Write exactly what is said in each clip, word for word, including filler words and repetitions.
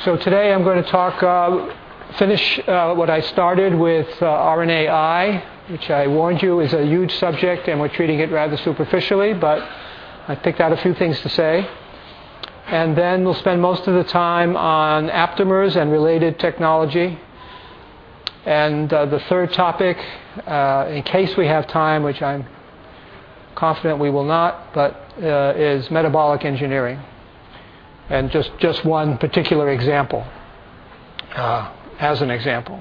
So today I'm going to talk, uh, finish uh, what I started with uh, R N A I, which I warned you is a huge subject and we're treating it rather superficially, but I picked out a few things to say. And then we'll spend most of the time on aptamers and related technology. And uh, the third topic, uh, in case we have time, which I'm confident we will not, but uh, is metabolic engineering. And just, just one particular example, uh, as an example.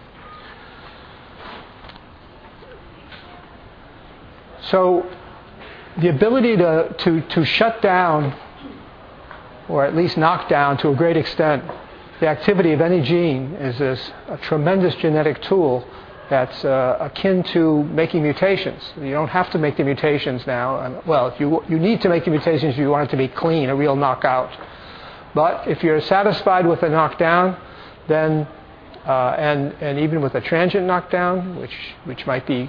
So the ability to, to, to shut down, or at least knock down to a great extent, the activity of any gene is this, a tremendous genetic tool that's uh, akin to making mutations. You don't have to make the mutations now. Well, if you, you need to make the mutations if you want it to be clean, a real knockout. But if you're satisfied with a knockdown, then, uh, and, and even with a transient knockdown, which, which might be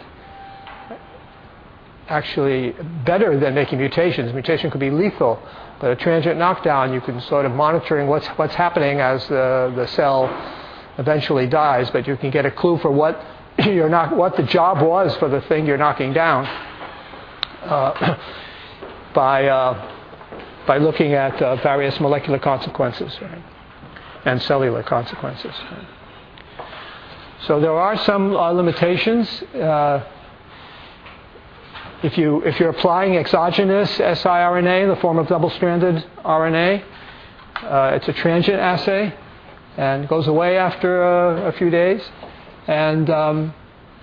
actually better than making mutations. Mutation could be lethal, but a transient knockdown, you can sort of monitoring what's, what's happening as the, the cell eventually dies, but you can get a clue for what, you're not, what the job was for the thing you're knocking down uh, by... Uh, by looking at uh, various molecular consequences, right? And cellular consequences. Right? So there are some uh, limitations. Uh, if, you, if you're applying exogenous siRNA in the form of double-stranded R N A, uh, it's a transient assay and goes away after uh, a few days. And um,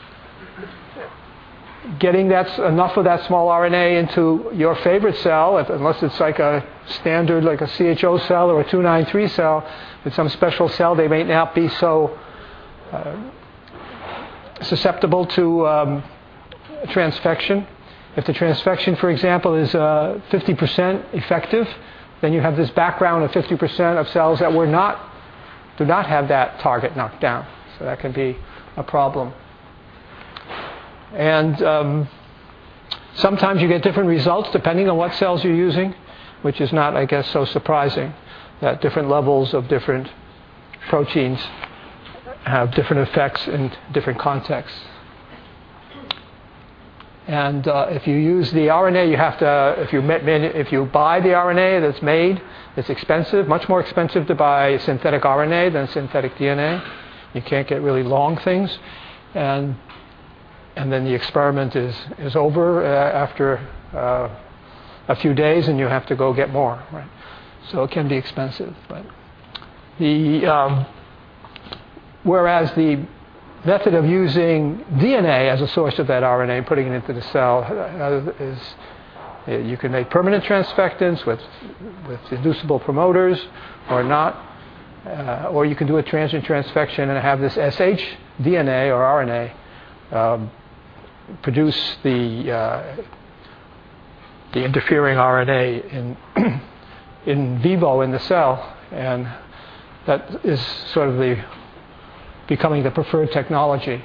getting that enough of that small R N A into your favorite cell, if, unless it's like a standard, like a C H O cell or a two ninety-three cell, with some special cell, they may not be so uh, susceptible to um, transfection. If the transfection, for example, is uh, fifty percent effective, then you have this background of fifty percent of cells that were not, do not have that target knocked down. So that can be a problem. And um, sometimes you get different results depending on what cells you're using, which is not, I guess, so surprising that different levels of different proteins have different effects in different contexts. And uh, if you use the R N A, you have to, if you, if you buy the R N A that's made, it's expensive, much more expensive to buy synthetic R N A than synthetic D N A. You can't get really long things. And And then the experiment is, is over uh, after uh, a few days, and you have to go get more. Right? So it can be expensive. But the um, whereas the method of using D N A as a source of that R N A, putting it into the cell, uh, is uh, you can make permanent transfectants with with inducible promoters, or not, uh, or you can do a transient transfection and have this S H D N A or R N A. Um, produce the uh, the interfering R N A in in vivo in the cell, and that is sort of the becoming the preferred technology.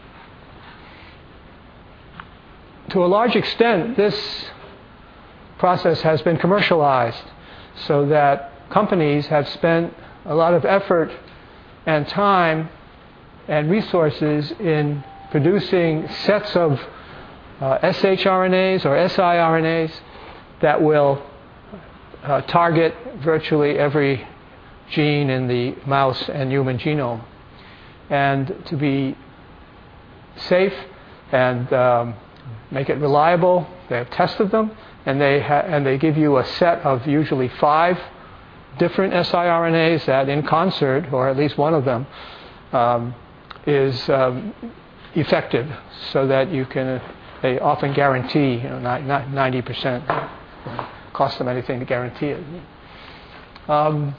To a large extent, this process has been commercialized, so that companies have spent a lot of effort and time and resources in producing sets of uh, shRNAs or siRNAs that will uh, target virtually every gene in the mouse and human genome. And to be safe and um, make it reliable, they have tested them, and they, ha- and they give you a set of usually five different siRNAs that in concert, or at least one of them, um, is um, effective, so that you can, they often guarantee, you know, not, not ninety percent. It cost them anything to guarantee it. Um,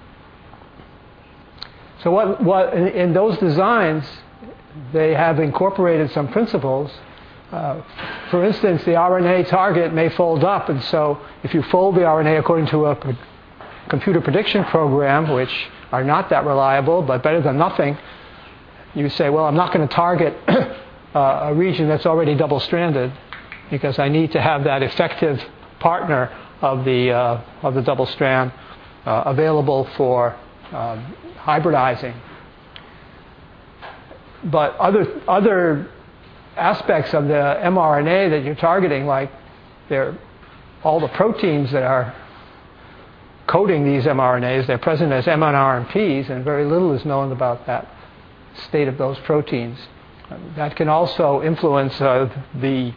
so what, what in, in those designs, they have incorporated some principles. Uh, for instance, the R N A target may fold up, and so if you fold the R N A according to a pro- computer prediction program, which are not that reliable, but better than nothing, you say, well, I'm not going to target uh, a region that's already double-stranded because I need to have that effective partner of the uh, of the double strand uh, available for uh, hybridizing. But other other aspects of the mRNA that you're targeting, like they're all the proteins that are coding these mRNAs, they're present as M N R and Ps, and very little is known about that state of those proteins. That can also influence uh, the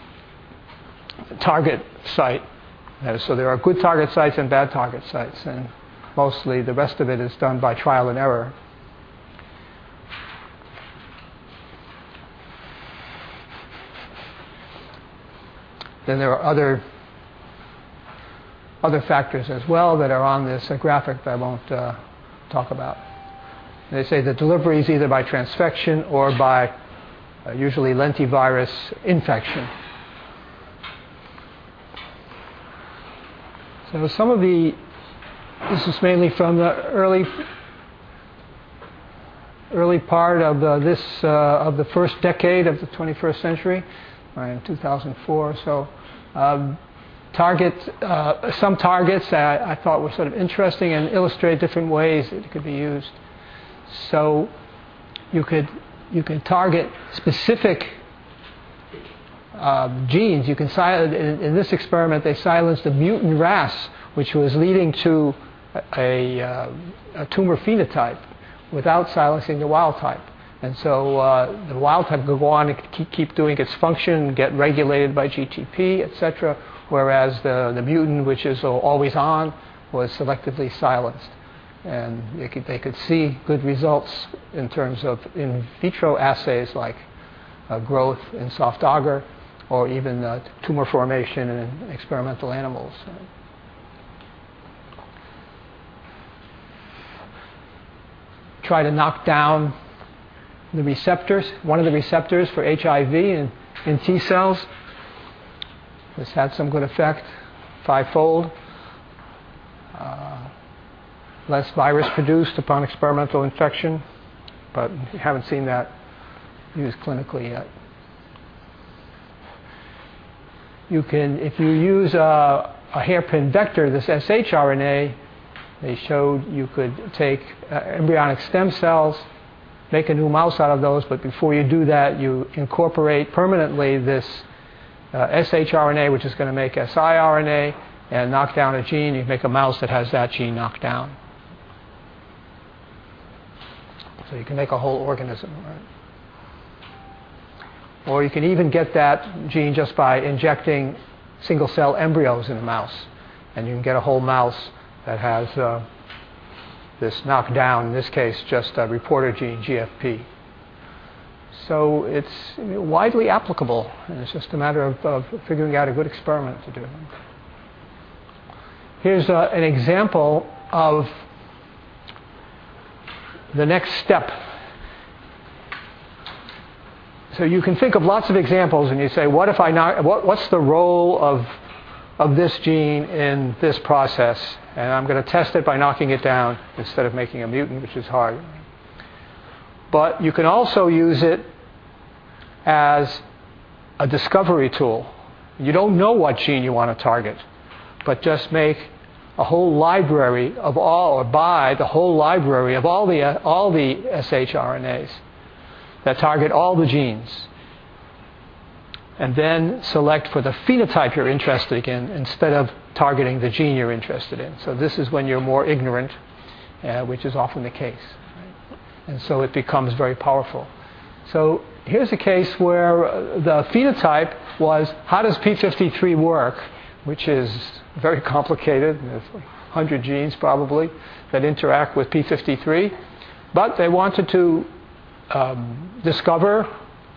target site. So there are good target sites and bad target sites, and mostly the rest of it is done by trial and error. Then there are other other factors as well that are on this uh, graphic that I won't uh, talk about. They say the delivery is either by transfection or by uh, usually lentivirus infection. So some of the, this is mainly from the early early part of uh, this uh, of the first decade of the twenty-first century, right, in two thousand four. So um, target uh, some targets that I thought were sort of interesting and illustrate different ways that it could be used. So you could you can target specific uh, genes. You can silence, in, in this experiment they silenced the mutant R A S, which was leading to a, a, a tumor phenotype without silencing the wild type. And so uh, the wild type could go on and keep, keep doing its function, get regulated by G T P, et cetera, whereas the, the mutant, which is always on, was selectively silenced. And they could, they could see good results in terms of in vitro assays like uh, growth in soft agar or even uh, tumor formation in experimental animals. Try to knock down the receptors, one of the receptors for H I V in, in T cells. This had some good effect, fivefold. Uh, less virus produced upon experimental infection, but we haven't seen that used clinically yet. You can, if you use a, a hairpin vector, this shRNA, they showed you could take uh, embryonic stem cells, make a new mouse out of those, but before you do that, you incorporate permanently this uh, shRNA, which is going to make siRNA, and knock down a gene. You make a mouse that has that gene knocked down. So you can make a whole organism. Right? Or you can even get that gene just by injecting single-cell embryos in a mouse. And you can get a whole mouse that has uh, this knockdown, in this case just a reporter gene, G F P. So it's widely applicable, and it's just a matter of, of figuring out a good experiment to do. Here's uh, an example of the next step. So you can think of lots of examples, and you say, what if I knock, what, what's the role of, of this gene in this process? And I'm going to test it by knocking it down instead of making a mutant, which is hard. But you can also use it as a discovery tool. You don't know what gene you want to target, but just make a whole library of all, or buy the whole library of all the uh, all the shRNAs that target all the genes, and then select for the phenotype you're interested in instead of targeting the gene you're interested in. So this is when you're more ignorant, uh, which is often the case. Right? And so it becomes very powerful. So here's a case where the phenotype was, how does P fifty-three work? Which is very complicated. There's like one hundred genes probably that interact with P fifty-three. But they wanted to um, discover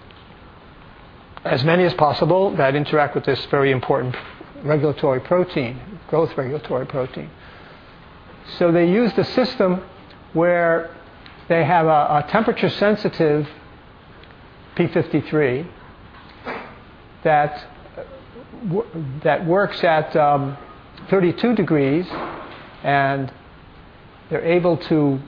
as many as possible that interact with this very important regulatory protein, growth regulatory protein. So they used a system where they have a, a temperature sensitive P fifty-three that that works at um, thirty-two degrees, and they're able to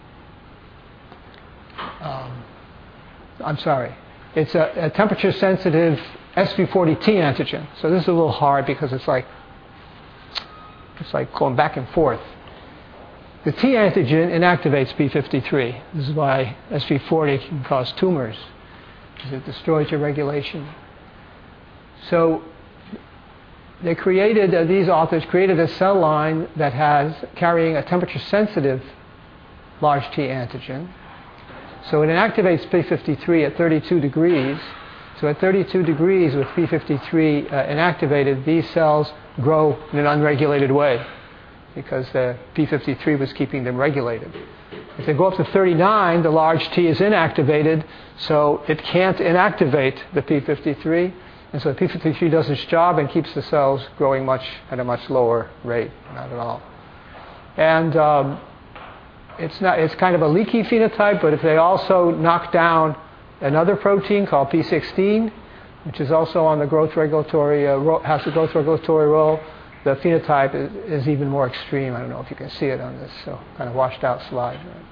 um, I'm sorry it's a, a temperature sensitive S V forty T antigen. So this is a little hard because it's like it's like going back and forth. The T antigen inactivates P fifty-three. This is why S P forty can cause tumors, because it destroys your regulation. So they created, uh, these authors created a cell line that has carrying a temperature-sensitive large T antigen. So it inactivates P fifty-three at thirty-two degrees. So at thirty-two degrees with P fifty-three uh, inactivated, these cells grow in an unregulated way because the P fifty-three was keeping them regulated. If they go up to thirty-nine, the large T is inactivated, so it can't inactivate the P fifty-three. And so the P fifty-three does its job and keeps the cells growing much at a much lower rate, not at all. And um, it's not, it's kind of a leaky phenotype, but if they also knock down another protein called P sixteen, which is also on the growth regulatory, uh, ro- has the growth regulatory role, the phenotype is, is even more extreme. I don't know if you can see it on this so kind of washed out slide. Right?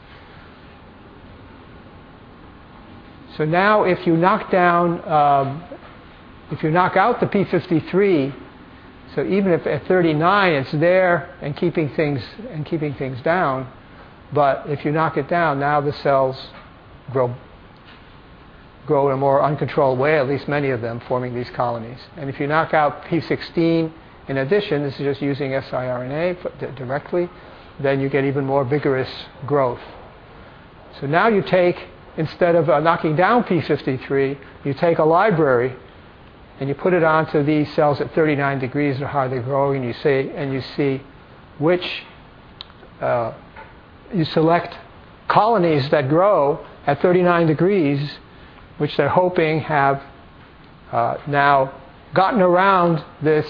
So now if you knock down, um, if you knock out the P fifty-three, so even if at thirty-nine it's there and keeping things and keeping things down, but if you knock it down, now the cells grow grow in a more uncontrolled way, at least many of them, forming these colonies. And if you knock out P sixteen, in addition, this is just using siRNA directly, then you get even more vigorous growth. So now you take, instead of uh, knocking down P fifty-three, you take a library and you put it onto these cells at thirty-nine degrees or how they're growing, and you say, and you see which, uh, you select colonies that grow at thirty-nine degrees, which they're hoping have uh, now gotten around this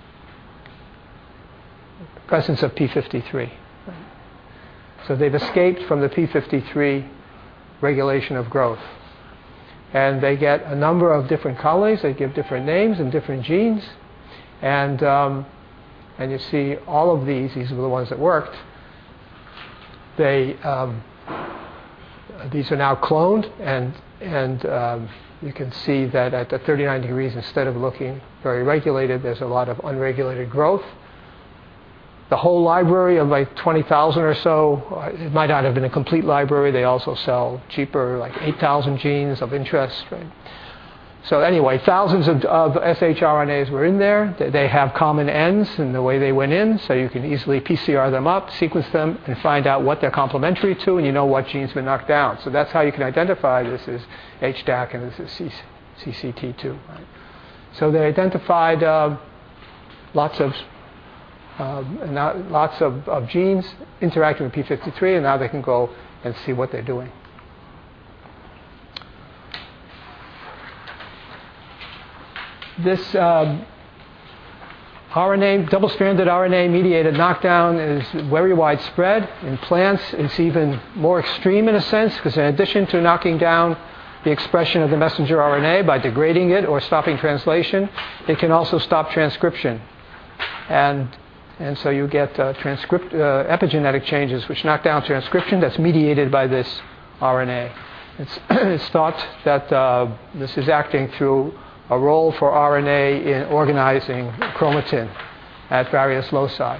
presence of P fifty-three. So they've escaped from the P fifty-three regulation of growth. And they get a number of different colonies. They give different names and different genes. And, um, and you see all of these, these are the ones that worked. They, um, these are now cloned, and, and um, you can see that at the thirty-nine degrees, instead of looking very regulated, there's a lot of unregulated growth. The whole library of like twenty thousand or so, it might not have been a complete library. They also sell cheaper, like eight thousand genes of interest. Right? So anyway, thousands of, of shRNAs were in there. They have common ends in the way they went in, so you can easily P C R them up, sequence them, and find out what they're complementary to, and you know what gene's been knocked down. So that's how you can identify this is H D A C and this is C C T two. Right? So they identified uh, lots of Um, and now lots of, of genes interacting with P fifty-three, and now they can go and see what they're doing. This um, R N A, double-stranded R N A-mediated knockdown is very widespread. In plants, it's even more extreme in a sense, because in addition to knocking down the expression of the messenger R N A by degrading it or stopping translation, it can also stop transcription. And And so you get uh, transcript, uh, epigenetic changes which knock down transcription that's mediated by this R N A. It's, it's thought that uh, this is acting through a role for R N A in organizing chromatin at various loci.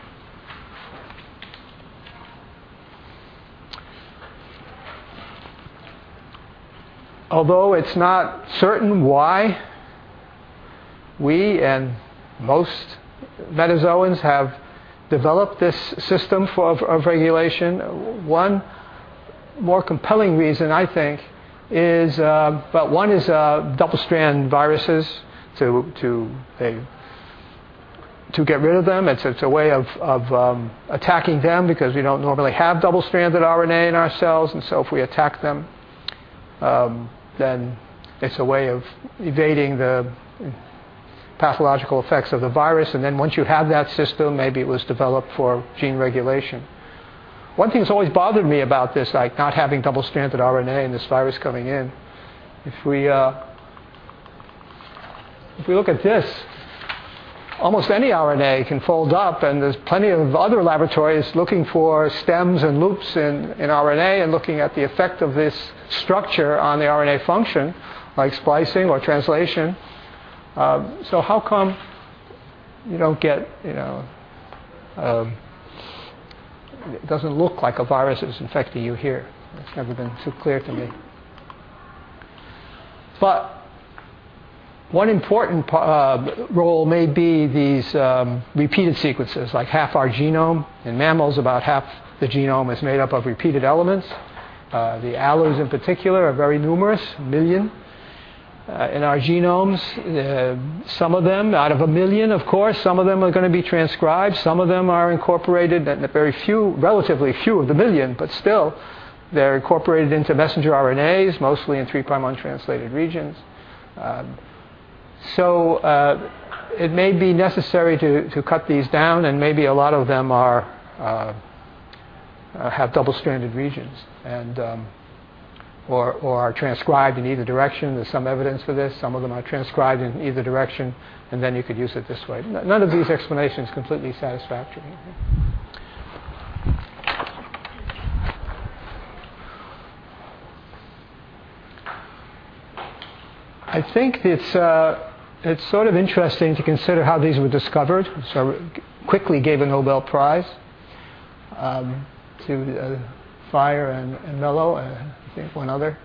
Although it's not certain why we and most metazoans have developed this system for, of, of regulation, one more compelling reason, I think, is, uh, but one is uh, double-strand viruses to to they, to get rid of them. It's, it's a way of, of um, attacking them because we don't normally have double-stranded R N A in our cells, and so if we attack them, um, then it's a way of evading the pathological effects of the virus. And then once you have that system, maybe it was developed for gene regulation. One thing that's always bothered me about this, like not having double-stranded R N A and this virus coming in, if we uh, if we look at this, almost any R N A can fold up, and there's plenty of other laboratories looking for stems and loops in, in R N A and looking at the effect of this structure on the R N A function, like splicing or translation. Um, so how come you don't get, you know, um, it doesn't look like a virus is infecting you here. It's never been too clear to me. But one important uh, role may be these um, repeated sequences, like half our genome. In mammals, about half the genome is made up of repeated elements. Uh, the alus in particular are very numerous, a million. Uh, in our genomes, uh, some of them, out of a million, of course, some of them are going to be transcribed. Some of them are incorporated, and very few, relatively few of the million, but still, they're incorporated into messenger R N As, mostly in three prime untranslated regions. Um, so uh, it may be necessary to, to cut these down, and maybe a lot of them are uh, uh, have double-stranded regions, and um, or, or are transcribed in either direction. There's some evidence for this. Some of them are transcribed in either direction, and then you could use it this way. None of these explanations completely satisfactory. I think it's uh, it's sort of interesting to consider how these were discovered. So quickly gave a Nobel Prize um, to uh, Fire and, and Mello, uh, I think one other.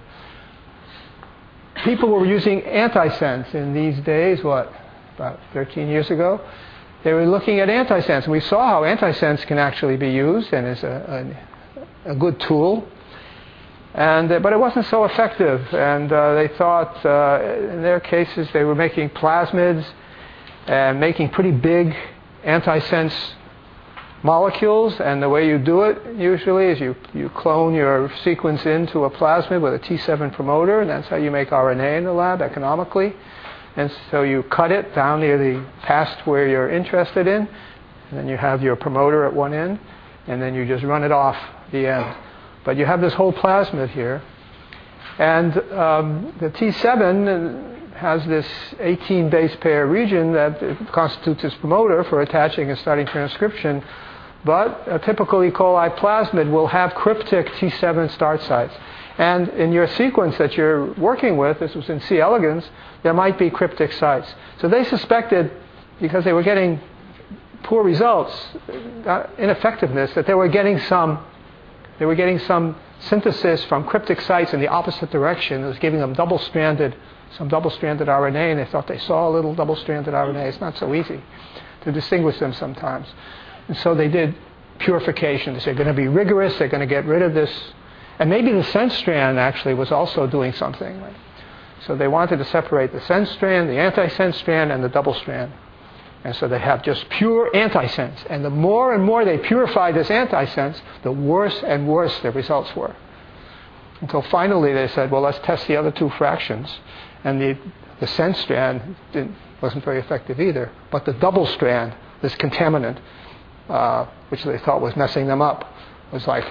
People were using antisense in these days, what, about thirteen years ago? They were looking at antisense, and we saw how antisense can actually be used and is a, a, a good tool. And, uh, but it wasn't so effective, and uh, they thought uh, in their cases they were making plasmids and making pretty big antisense molecules, and the way you do it usually is you, you clone your sequence into a plasmid with a T seven promoter, and that's how you make R N A in the lab economically. And so you cut it down near the past where you're interested in, and then you have your promoter at one end, and then you just run it off the end. But you have this whole plasmid here. And um, the T seven has this eighteen base pair region that constitutes its promoter for attaching and starting transcription. But a typical E. coli plasmid will have cryptic T seven start sites. And in your sequence that you're working with, this was in C. elegans, there might be cryptic sites. So they suspected, because they were getting poor results, uh, ineffectiveness, that they were getting some They were getting some synthesis from cryptic sites in the opposite direction. It was giving them double-stranded, some double-stranded R N A, and they thought they saw a little double-stranded R N A. It's not so easy to distinguish them sometimes. And so they did purification. They said they're going to be rigorous. They're going to get rid of this. And maybe the sense strand actually was also doing something. Right? So they wanted to separate the sense strand, the antisense strand, and the double strand. And so they have just pure antisense. And the more and more they purified this antisense, the worse and worse the results were. Until finally they said, well, let's test the other two fractions. And the, the sense strand didn't, wasn't very effective either. But the double strand, this contaminant, uh, which they thought was messing them up, was like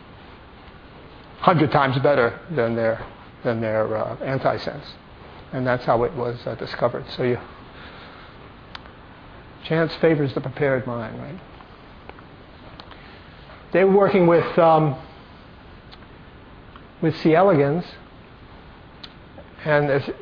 one hundred times better than their, than their uh, antisense. And that's how it was uh, discovered. So you... Chance favors the prepared mind, right? They were working with um, with C. elegans, and this,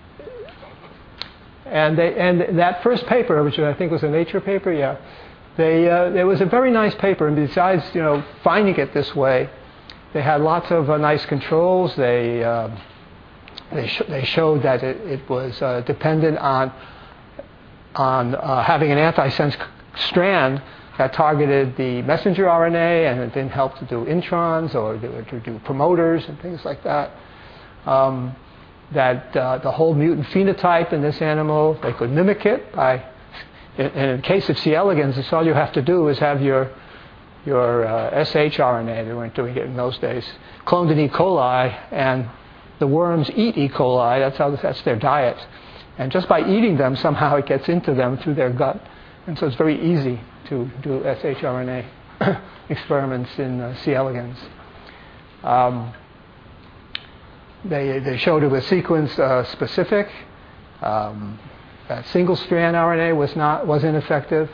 and they and that first paper, which I think was a Nature paper, yeah, they uh, it was a very nice paper. And besides, you know, finding it this way, they had lots of uh, nice controls. They uh, they sh- they showed that it, it was uh, dependent on. on uh, having an antisense strand that targeted the messenger R N A, and it didn't help to do introns or do, to do promoters and things like that. Um, that uh, the whole mutant phenotype in this animal, they could mimic it by, in, in the case of C. elegans, it's all you have to do is have your your uh, shRNA, they weren't doing it in those days, cloned in E. coli, and the worms eat E. coli, that's how that's their diet. And just by eating them, somehow it gets into them through their gut. And so it's very easy to do shRNA experiments in uh, C. elegans. Um, they, they showed it was sequence uh, specific. Um, that single strand R N A was not was ineffective.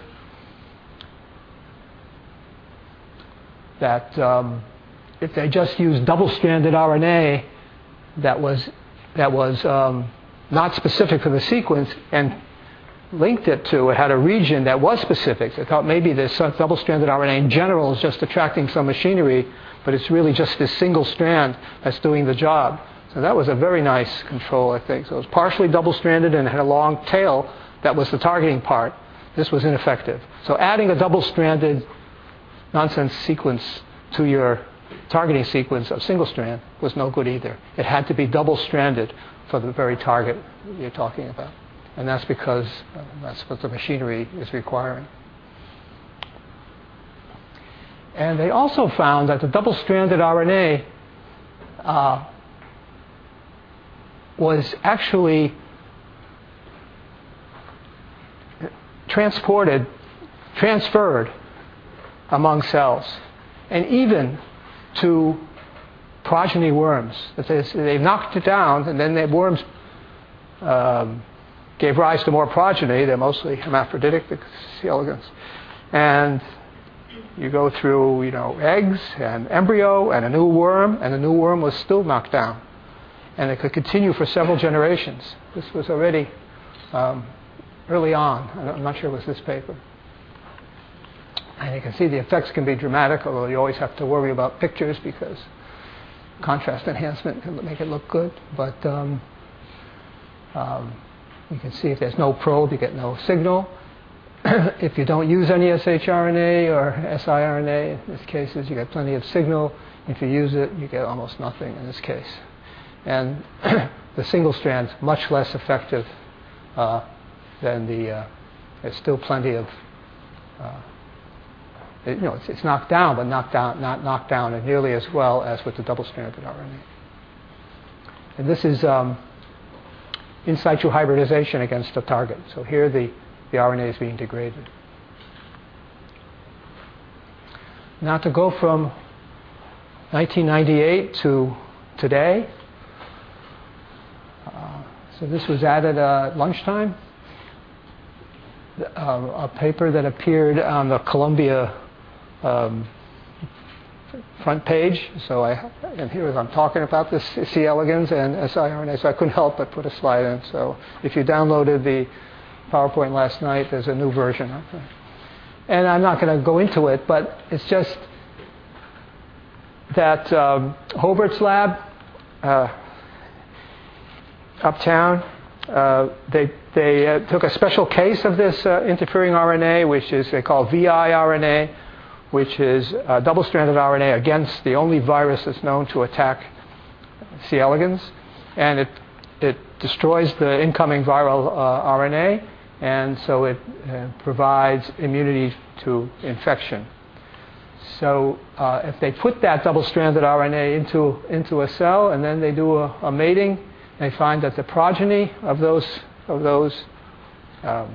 That um, if they just used double-stranded R N A, that was that was um, not specific for the sequence, and linked it to, it had a region that was specific. They thought maybe this double-stranded R N A in general is just attracting some machinery, but it's really just this single strand that's doing the job. So that was a very nice control, I think. So it was partially double-stranded and had a long tail that was the targeting part. This was ineffective. So adding a double-stranded nonsense sequence to your targeting sequence of single-strand was no good either. It had to be double-stranded for the very target you're talking about. And that's because uh, that's what the machinery is requiring. And they also found that the double-stranded R N A uh, was actually transported, transferred among cells, and even to progeny worms. They knocked it down, and then the worms um, gave rise to more progeny. They're mostly hermaphroditic, the C. elegans. And you go through, you know, eggs and embryo and a new worm, and the new worm was still knocked down. And it could continue for several generations. This was already um, early on. I'm not sure it was this paper. And you can see the effects can be dramatic, although you always have to worry about pictures because contrast enhancement can make it look good. But um, um, you can see if there's no probe, you get no signal. If you don't use any shRNA or siRNA, in this cases, you get plenty of signal. If you use it, you get almost nothing in this case. And the single strand's much less effective uh, than the, uh, there's still plenty of, uh, it, you know, it's, it's knocked down, but knocked down, not knocked down nearly as well as with the double-stranded R N A. And this is um, in situ hybridization against the target. So here the, the R N A is being degraded. Now to go from nineteen ninety-eight to today. Uh, so this was added at lunchtime. Uh, a paper that appeared on the Columbia um, front page. So I, and here I'm talking about this C. elegans and siRNA, so I couldn't help but put a slide in. So if you downloaded the PowerPoint last night, there's a new version of it. And I'm not going to go into it, but it's just that um, Hobart's lab, uh, uptown, uh, they they uh, took a special case of this uh, interfering R N A, which is they call viRNA, which is a double-stranded R N A against the only virus that's known to attack C. elegans, and it it destroys the incoming viral uh, R N A, and so it uh, provides immunity to infection. So uh, if they put that double-stranded R N A into into a cell, and then they do a, a mating, they find that the progeny of those of those um,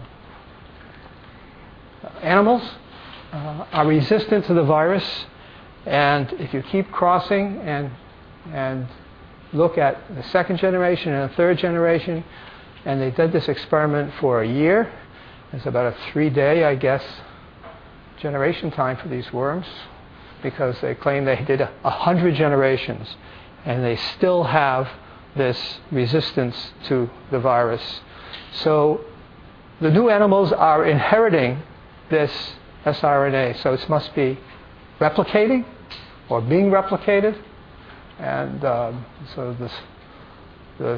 animals uh, are resistant to the virus. And if you keep crossing and and look at the second generation and the third generation, and they did this experiment for a year. It's about a three-day, I guess, generation time for these worms, because they claim they did a, a hundred generations, and they still have this resistance to the virus. So the new animals are inheriting this siRNA, so it must be replicating or being replicated. And um, so this, the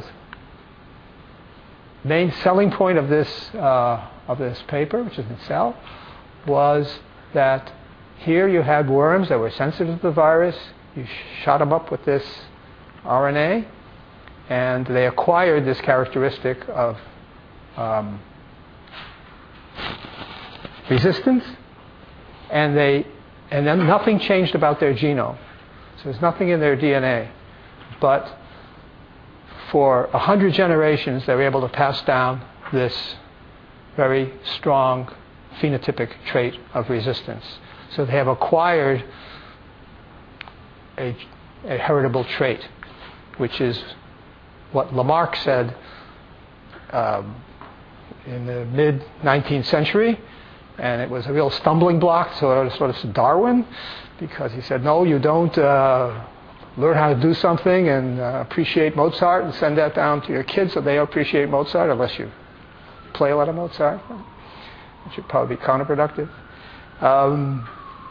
main selling point of this uh, of this paper, which is in Cell, was that here you had worms that were sensitive to the virus. You shot them up with this R N A, and they acquired this characteristic of um, resistance, and they and then nothing changed about their genome. So there's nothing in their D N A, but for a hundred generations they were able to pass down this very strong phenotypic trait of resistance. So they have acquired a, a heritable trait, which is what Lamarck said um, in the mid nineteenth century, and it was a real stumbling block to sort of Darwin, because he said, no, you don't uh, learn how to do something and uh, appreciate Mozart and send that down to your kids so they appreciate Mozart unless you play a lot of Mozart, which would probably be counterproductive. Um,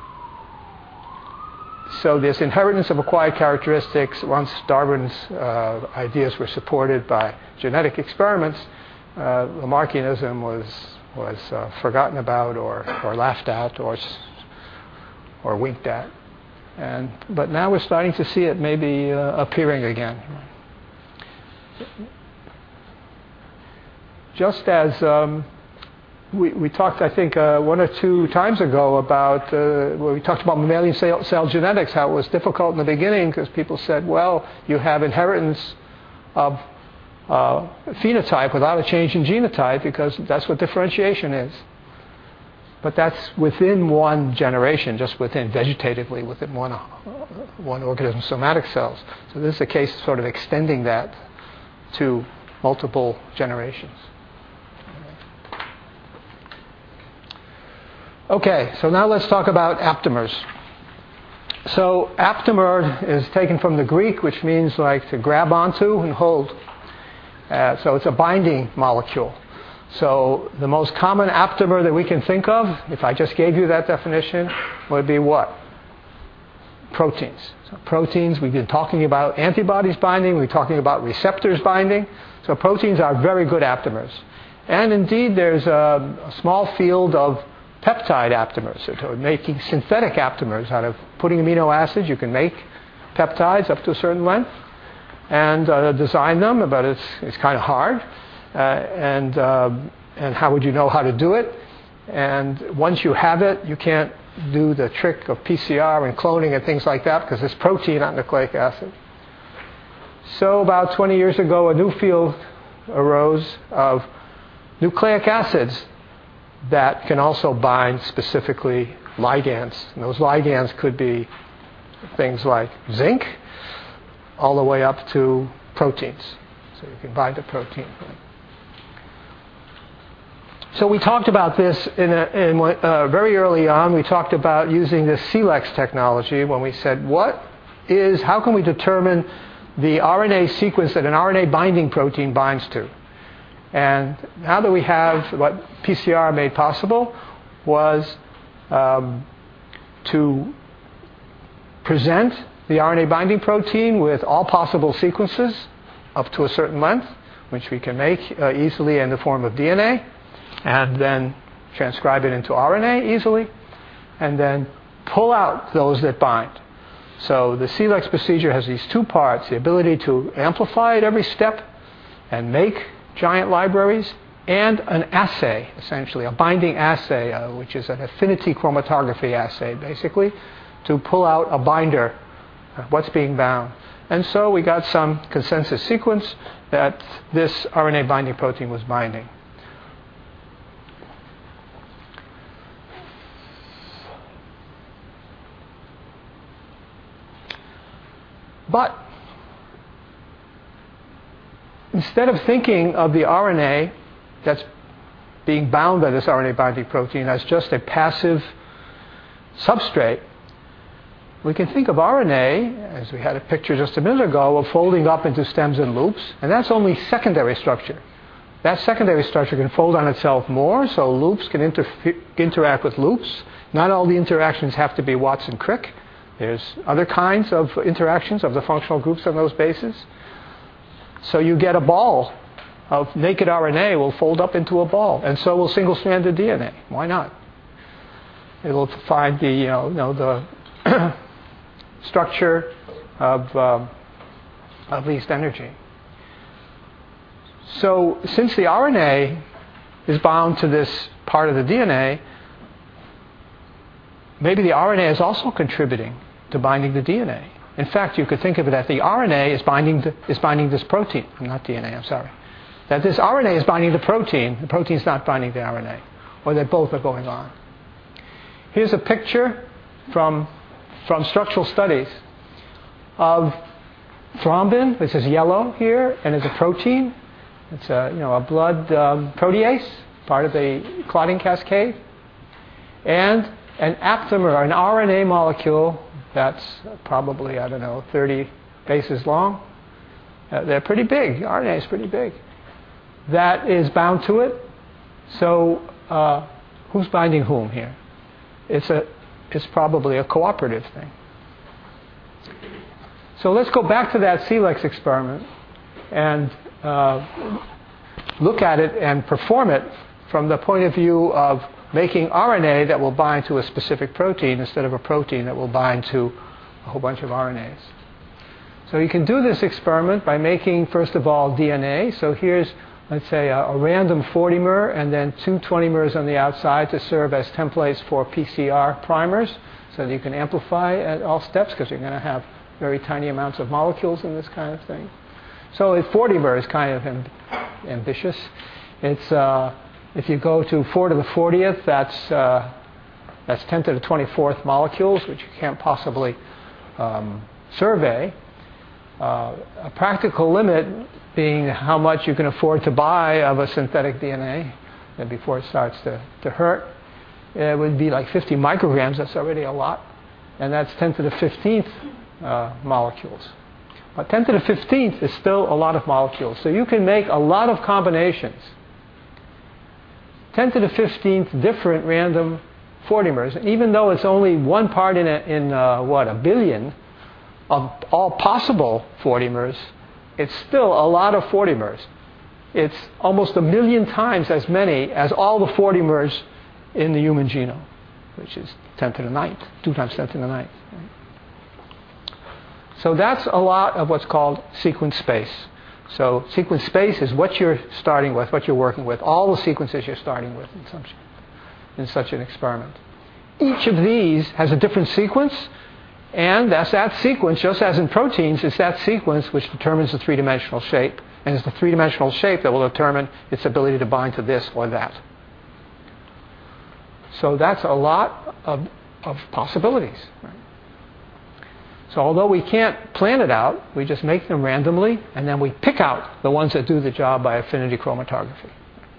so this inheritance of acquired characteristics, once Darwin's uh, ideas were supported by genetic experiments, uh, Lamarckianism was was uh, forgotten about or, or laughed at or or winked at. And but now we're starting to see it maybe uh, appearing again. Just as um, we, we talked, I think, uh, one or two times ago about, uh, when we talked about mammalian cell, cell genetics, how it was difficult in the beginning because people said, well, you have inheritance of uh, phenotype without a change in genotype because that's what differentiation is. But that's within one generation, just within, vegetatively, within one, uh, one organism's somatic cells. So this is a case of sort of extending that to multiple generations. Okay, so now let's talk about aptamers. So aptamer is taken from the Greek, which means like to grab onto and hold. Uh, so it's a binding molecule. So the most common aptamer that we can think of, if I just gave you that definition, would be what? Proteins. So proteins, we've been talking about antibodies binding, we're talking about receptors binding. So proteins are very good aptamers. And indeed, there's a, a small field of peptide aptamers, so making synthetic aptamers out of putting amino acids. You can make peptides up to a certain length and uh, design them, but it's it's kind of hard. Uh, and uh, and how would you know how to do it? And once you have it, you can't do the trick of P C R and cloning and things like that because it's protein, not nucleic acid. So about twenty years ago, a new field arose of nucleic acids that can also bind specifically ligands. And those ligands could be things like zinc all the way up to proteins. So you can bind a protein. So we talked about this in, a, in uh, very early on. We talked about using this CELEX technology when we said, what is, how can we determine the R N A sequence that an R N A binding protein binds to? And now that we have what P C R made possible was um, to present the R N A binding protein with all possible sequences up to a certain length, which we can make uh, easily in the form of D N A, and then transcribe it into R N A easily, and then pull out those that bind. So the CELEX procedure has these two parts, the ability to amplify at every step and make giant libraries, and an assay, essentially, a binding assay, uh, which is an affinity chromatography assay, basically, to pull out a binder, uh, what's being bound. And so we got some consensus sequence that this R N A binding protein was binding. But instead of thinking of the R N A that's being bound by this R N A binding protein as just a passive substrate, we can think of R N A, as we had a picture just a minute ago, of folding up into stems and loops, and that's only secondary structure. That secondary structure can fold on itself more, so loops can interfe- interact with loops. Not all the interactions have to be Watson-Crick. There's other kinds of interactions of the functional groups on those bases. So you get a ball of naked R N A will fold up into a ball, and so will single-stranded D N A. Why not? It will find the you know, you know the structure of um, of least energy. So since the R N A is bound to this part of the D N A, maybe the R N A is also contributing to binding the D N A. In fact, you could think of it as the R N A is binding the, is binding this protein. Not D N A, I'm sorry. That this R N A is binding the protein, the protein is not binding the R N A, or that both are going on. Here's a picture from, from structural studies of thrombin, which is yellow here, and is a protein. It's a, you know, a blood um, protease, part of the clotting cascade. And an aptamer, an R N A molecule that's probably, I don't know, thirty bases long. Uh, they're pretty big. R N A is pretty big. That is bound to it. So uh, who's binding whom here? It's a, it's probably a cooperative thing. So let's go back to that Celex experiment and uh, look at it and perform it from the point of view of making R N A that will bind to a specific protein instead of a protein that will bind to a whole bunch of R N As. So you can do this experiment by making, first of all, D N A. So here's, let's say, a, a random forty mer and then two twenty mers on the outside to serve as templates for P C R primers so that you can amplify at all steps because you're going to have very tiny amounts of molecules in this kind of thing. So at forty mer is kind of amb- ambitious. It's, uh, if you go to four to the fortieth, that's, uh, that's ten to the twenty-fourth molecules, which you can't possibly um, survey. Uh, a practical limit being how much you can afford to buy of a synthetic D N A and before it starts to, to hurt. It would be like fifty micrograms. That's already a lot. And that's ten to the fifteenth uh, molecules. But ten to the fifteenth is still a lot of molecules. So you can make a lot of combinations. ten to the fifteenth different random forty mers. Even though it's only one part in, a, in uh, what, a billion of all possible forty mers, it's still a lot of forty mers. It's almost a million times as many as all the forty mers in the human genome, which is ten to the ninth, two times ten to the ninth. So that's a lot of what's called sequence space. So sequence space is what you're starting with, what you're working with, all the sequences you're starting with in, some, in such an experiment. Each of these has a different sequence, and that's that sequence, just as in proteins, it's that sequence which determines the three-dimensional shape. And it's the three-dimensional shape that will determine its ability to bind to this or that. So that's a lot of, of possibilities. Right? So although we can't plan it out, we just make them randomly, and then we pick out the ones that do the job by affinity chromatography.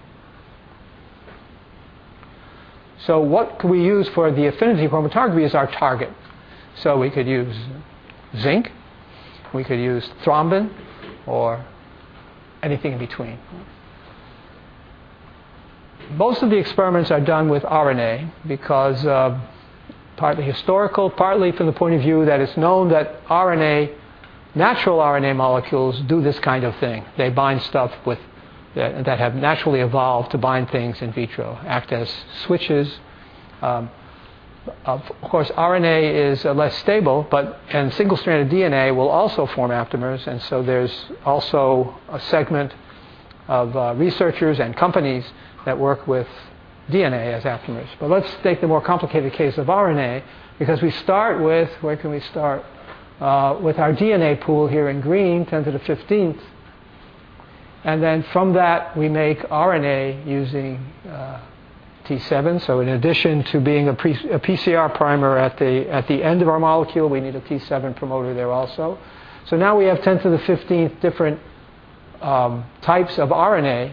So what can we use for the affinity chromatography is our target. So we could use zinc, we could use thrombin, or anything in between. Most of the experiments are done with R N A because uh, partly historical, partly from the point of view that it's known that R N A, natural R N A molecules do this kind of thing. They bind stuff with that, that have naturally evolved to bind things in vitro, act as switches. Um, Of course, R N A is uh, less stable, but and single-stranded D N A will also form aptamers, and so there's also a segment of uh, researchers and companies that work with D N A as aptamers. But let's take the more complicated case of R N A, because we start with, where can we start? Uh, with our D N A pool here in green, ten to the fifteenth, and then from that we make R N A using uh, T seven. So in addition to being a, pre- a P C R primer at the at the end of our molecule, we need a T seven promoter there also. So now we have ten to the fifteenth different um, types of R N A.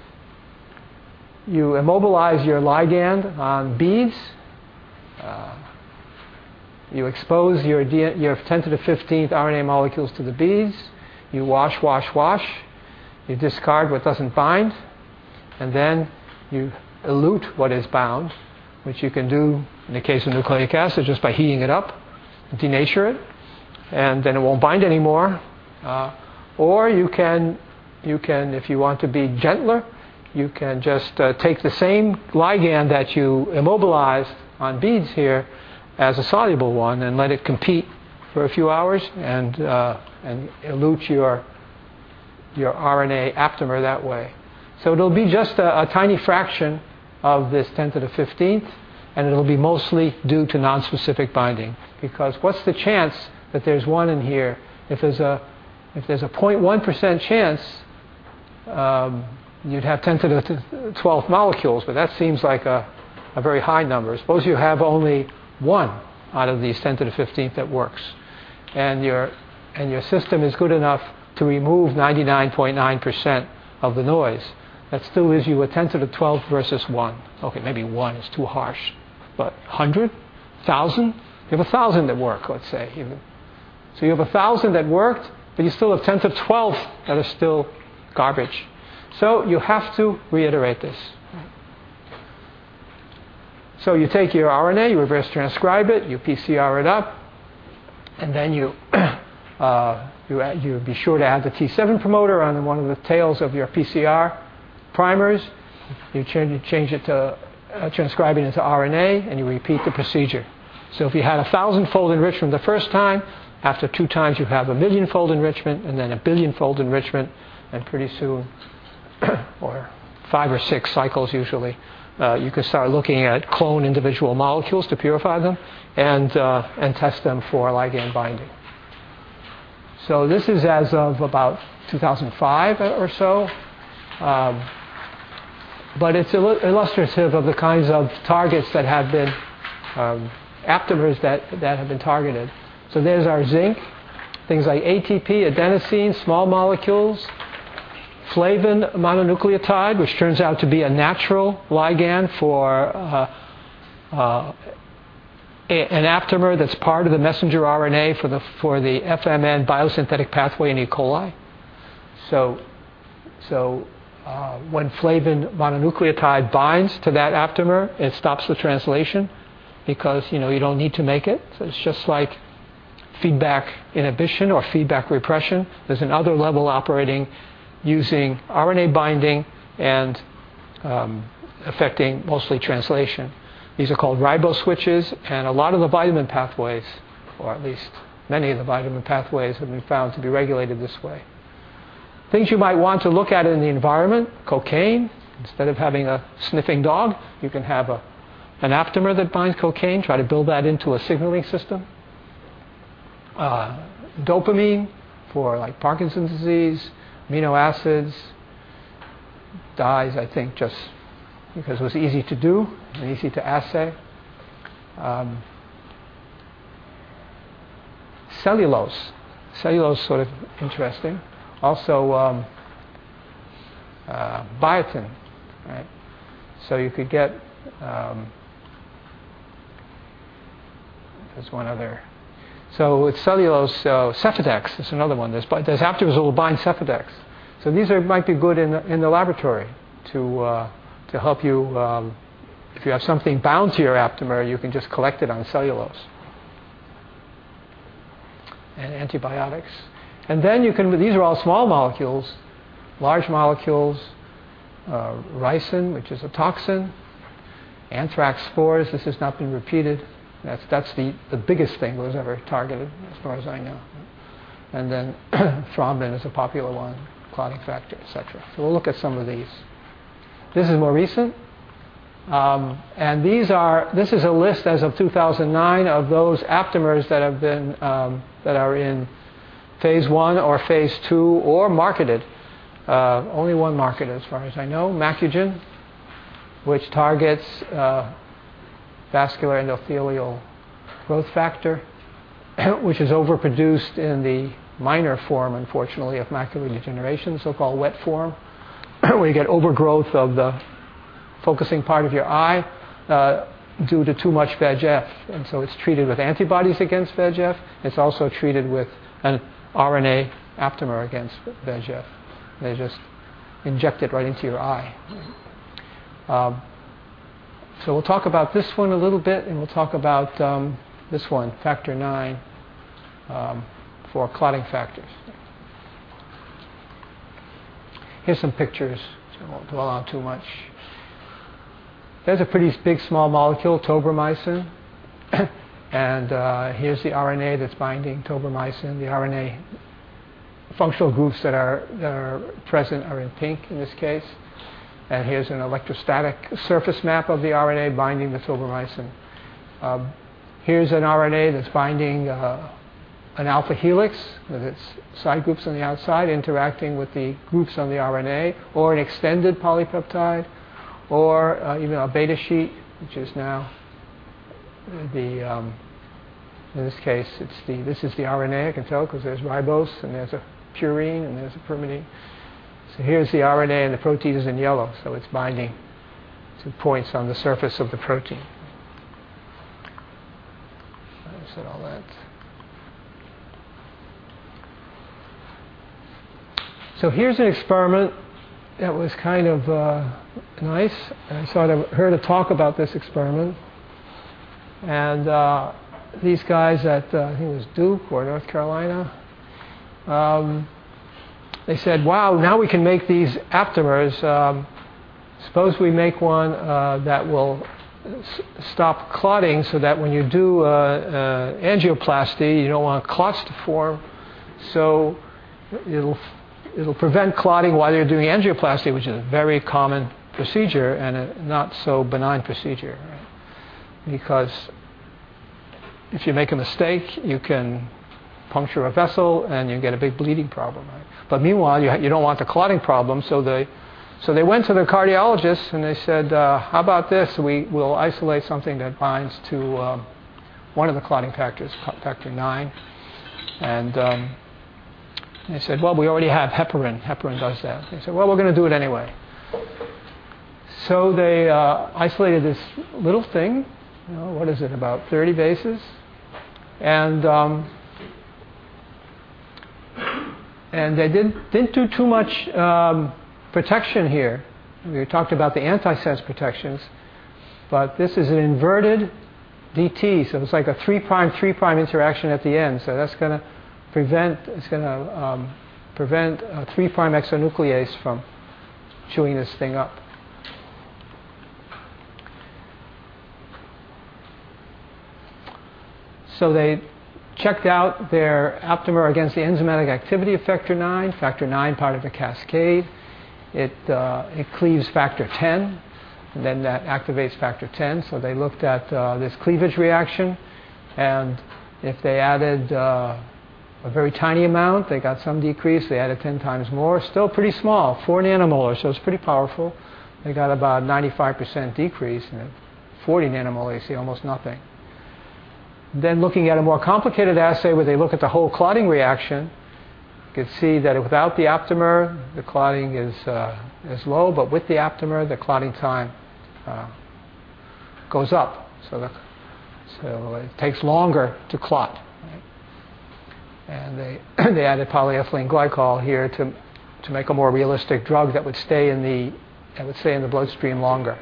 You immobilize your ligand on beads. Uh, you expose your, D- your ten to the fifteenth R N A molecules to the beads. You wash, wash, wash. You discard what doesn't bind. And then you elute what is bound, which you can do in the case of nucleic acid just by heating it up, denature it, and then it won't bind anymore. Uh, or you can, you can, if you want to be gentler, you can just uh, take the same ligand that you immobilized on beads here as a soluble one and let it compete for a few hours and uh, and elute your your R N A aptamer that way. So it'll be just a, a tiny fraction of this ten to the fifteenth, and it'll be mostly due to nonspecific binding. Because what's the chance that there's one in here? If there's a if there's a zero point one percent chance, um, you'd have ten to the twelfth molecules, but that seems like a, a very high number. Suppose you have only one out of these ten to the fifteenth that works, and your and your system is good enough to remove ninety-nine point nine percent of the noise. That still leaves you a ten to the twelfth versus one. Okay, maybe one is too harsh, but one hundred, one thousand? You have one thousand that work, let's say. So you have one thousand that worked, but you still have ten to the twelfth that are still garbage. So you have to reiterate this. So you take your R N A, you reverse transcribe it, you P C R it up, and then you uh, you, add, you be sure to add the T seven promoter on one of the tails of your P C R primers. You change, you change it to uh, transcribing into R N A, and you repeat the procedure. So if you had a thousand-fold enrichment the first time, after two times you have a million-fold enrichment, and then a billion-fold enrichment, and pretty soon, or five or six cycles usually, uh, you can start looking at clone individual molecules to purify them and, uh, and test them for ligand binding. So this is as of about two thousand five or so. Um, but it's illustrative of the kinds of targets that have been, um, aptamers that, that have been targeted. So there's our zinc, things like A T P, adenosine, small molecules, flavin mononucleotide, which turns out to be a natural ligand for uh, uh, a, an aptamer that's part of the messenger R N A for the, for the F M N biosynthetic pathway in E. coli. So, so uh, when flavin mononucleotide binds to that aptamer, it stops the translation because you know you don't need to make it. So it's just like feedback inhibition or feedback repression. There's another level operating using R N A binding and um, affecting mostly translation. These are called riboswitches, and a lot of the vitamin pathways, or at least many of the vitamin pathways, have been found to be regulated this way. Things you might want to look at in the environment: cocaine. Instead of having a sniffing dog, you can have a, an aptamer that binds cocaine. Try to build that into a signaling system. Uh, dopamine for like Parkinson's disease, amino acids, dyes, I think, just because it was easy to do and easy to assay. Um, cellulose. Cellulose sort of interesting. Also um, uh, biotin, right? So you could get, um, there's one other. So with cellulose, uh, Cefidex is another one. There's, there's aptamers that will bind Cefidex. So these are, might be good in the, in the laboratory to, uh, to help you. Um, if you have something bound to your aptamer, you can just collect it on cellulose. And antibiotics. And then you can, these are all small molecules, large molecules, uh, ricin, which is a toxin, anthrax spores. This has not been repeated. That's, that's the, the biggest thing that was ever targeted, as far as I know. And then thrombin is a popular one, clotting factor, et cetera. So we'll look at some of these. This is more recent. Um, and these are, this is a list as of two thousand nine of those aptamers that have been, um, that are in phase one or phase two or marketed. Uh, only one marketed as far as I know. Macugen, which targets uh, vascular endothelial growth factor, which is overproduced in the minor form, unfortunately, of macular degeneration, the so-called wet form, where you get overgrowth of the focusing part of your eye uh, due to too much V E G F. And so it's treated with antibodies against V E G F. It's also treated with an R N A aptamer against V E G F. They just inject it right into your eye. Um, so we'll talk about this one a little bit, and we'll talk about um, this one, factor nine, um, for clotting factors. Here's some pictures, so I won't dwell on too much. There's a pretty big small molecule, tobramycin. And uh, here's the R N A that's binding tobramycin. The R N A functional groups that are, that are present are in pink in this case. And here's an electrostatic surface map of the R N A binding the tobramycin. Um, here's an R N A that's binding uh, an alpha helix with its side groups on the outside interacting with the groups on the R N A, or an extended polypeptide, or uh, even a beta sheet, which is now the, um, in this case, it's the, this is the R N A, I can tell, because there's ribose, and there's a purine, and there's a pyrimidine. So here's the R N A, and the protein is in yellow, so it's binding to points on the surface of the protein. I said all that. So here's an experiment that was kind of uh, nice. I sort of heard a talk about this experiment. And uh, these guys at, uh, I think it was Duke or North Carolina, um, they said, wow, now we can make these aptamers. Um, suppose we make one uh, that will s- stop clotting so that when you do uh, uh, angioplasty, you don't want clots to form. So it'll, it'll prevent clotting while you're doing angioplasty, which is a very common procedure and a not so benign procedure. Right? Because if you make a mistake, you can puncture a vessel and you get a big bleeding problem. Right? But meanwhile, you, you don't want the clotting problem, so they, so they went to the cardiologist and they said, uh, how about this? We will isolate something that binds to um, one of the clotting factors, factor nine. And um, they said, well, we already have heparin. Heparin does that. They said, well, we're going to do it anyway. So they uh, isolated this little thing, you know, what is it, about thirty bases? And um, and they did, didn't do too much um, protection here. We talked about the antisense protections, but this is an inverted D T, so it's like a three prime three prime interaction at the end. So that's going to prevent it's going to um, prevent a three prime exonuclease from chewing this thing up. So they checked out their aptamer against the enzymatic activity of factor nine. Factor nine, part of the cascade. It, uh, it cleaves factor ten, and then that activates factor ten. So they looked at uh, this cleavage reaction, and if they added uh, a very tiny amount, they got some decrease. They added ten times more. Still pretty small, four nanomolar, so it's pretty powerful. They got about ninety-five percent decrease, and at forty nanomolar, you see almost nothing. Then looking at a more complicated assay where they look at the whole clotting reaction, you can see that without the aptamer, the clotting is, uh, is low, but with the aptamer, the clotting time uh, goes up. So, the, so it takes longer to clot. Right? And they, they added polyethylene glycol here to, to make a more realistic drug that would stay in the, that would stay in the bloodstream longer.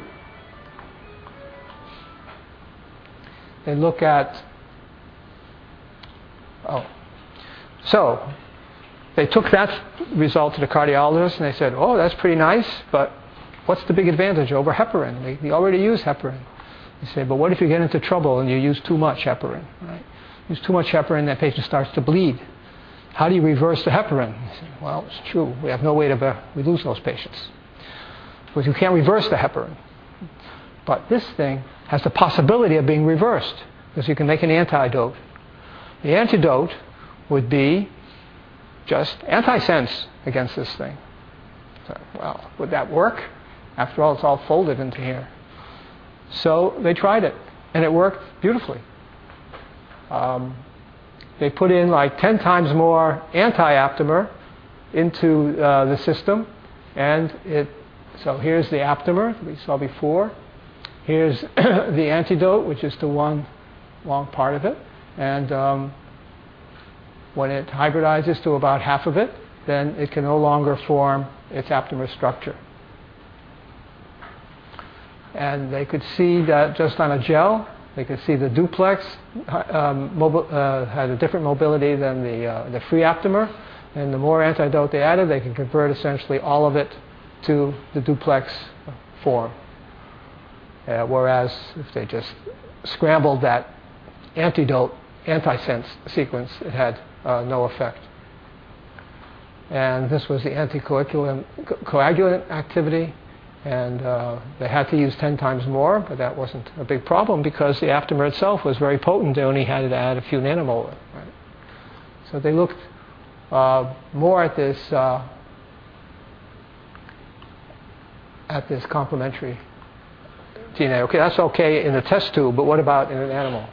They look at Oh, so they took that result to the cardiologist and they said, oh, that's pretty nice, but what's the big advantage over heparin? We, we already use heparin. They say, but what if you get into trouble and you use too much heparin? Right? Use too much heparin, that patient starts to bleed. How do you reverse the heparin? They say, well, it's true. We have no way to, uh, we lose those patients. Because you can't reverse the heparin. But this thing has the possibility of being reversed because you can make an antidote. The antidote would be just antisense against this thing. So, well, would that work? After all, it's all folded into here. So they tried it, and it worked beautifully. Um, they put in like ten times more anti-aptamer into uh, the system, and it. So here's the aptamer that we saw before. Here's the antidote, which is the one long part of it. And um, when it hybridizes to about half of it, then it can no longer form its aptamer structure. And they could see that just on a gel. They could see the duplex um, mobi- uh, had a different mobility than the, uh, the free aptamer. And the more antidote they added, they can convert essentially all of it to the duplex form. Uh, whereas if they just scrambled that antidote, antisense sequence, it had uh, no effect. And this was the anticoagulant coagulant activity, and uh, they had to use ten times more, but that wasn't a big problem because the aptamer itself was very potent. They only had to add a few nanomolar. Right? So they looked uh, more at this uh, at this complementary D N A. Okay, that's okay in the test tube, but what about in an animal?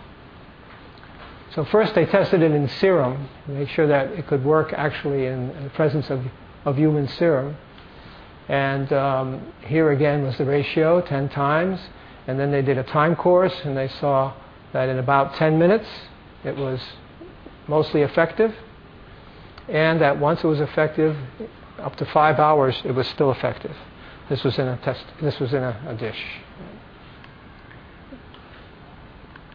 So first they tested it in serum to make sure that it could work actually in, in the presence of, of human serum. And um, here again was the ratio, ten times. And then they did a time course, and they saw that in about ten minutes it was mostly effective. And that once it was effective, up to five hours, it was still effective. This was in a test. This was in a, a dish.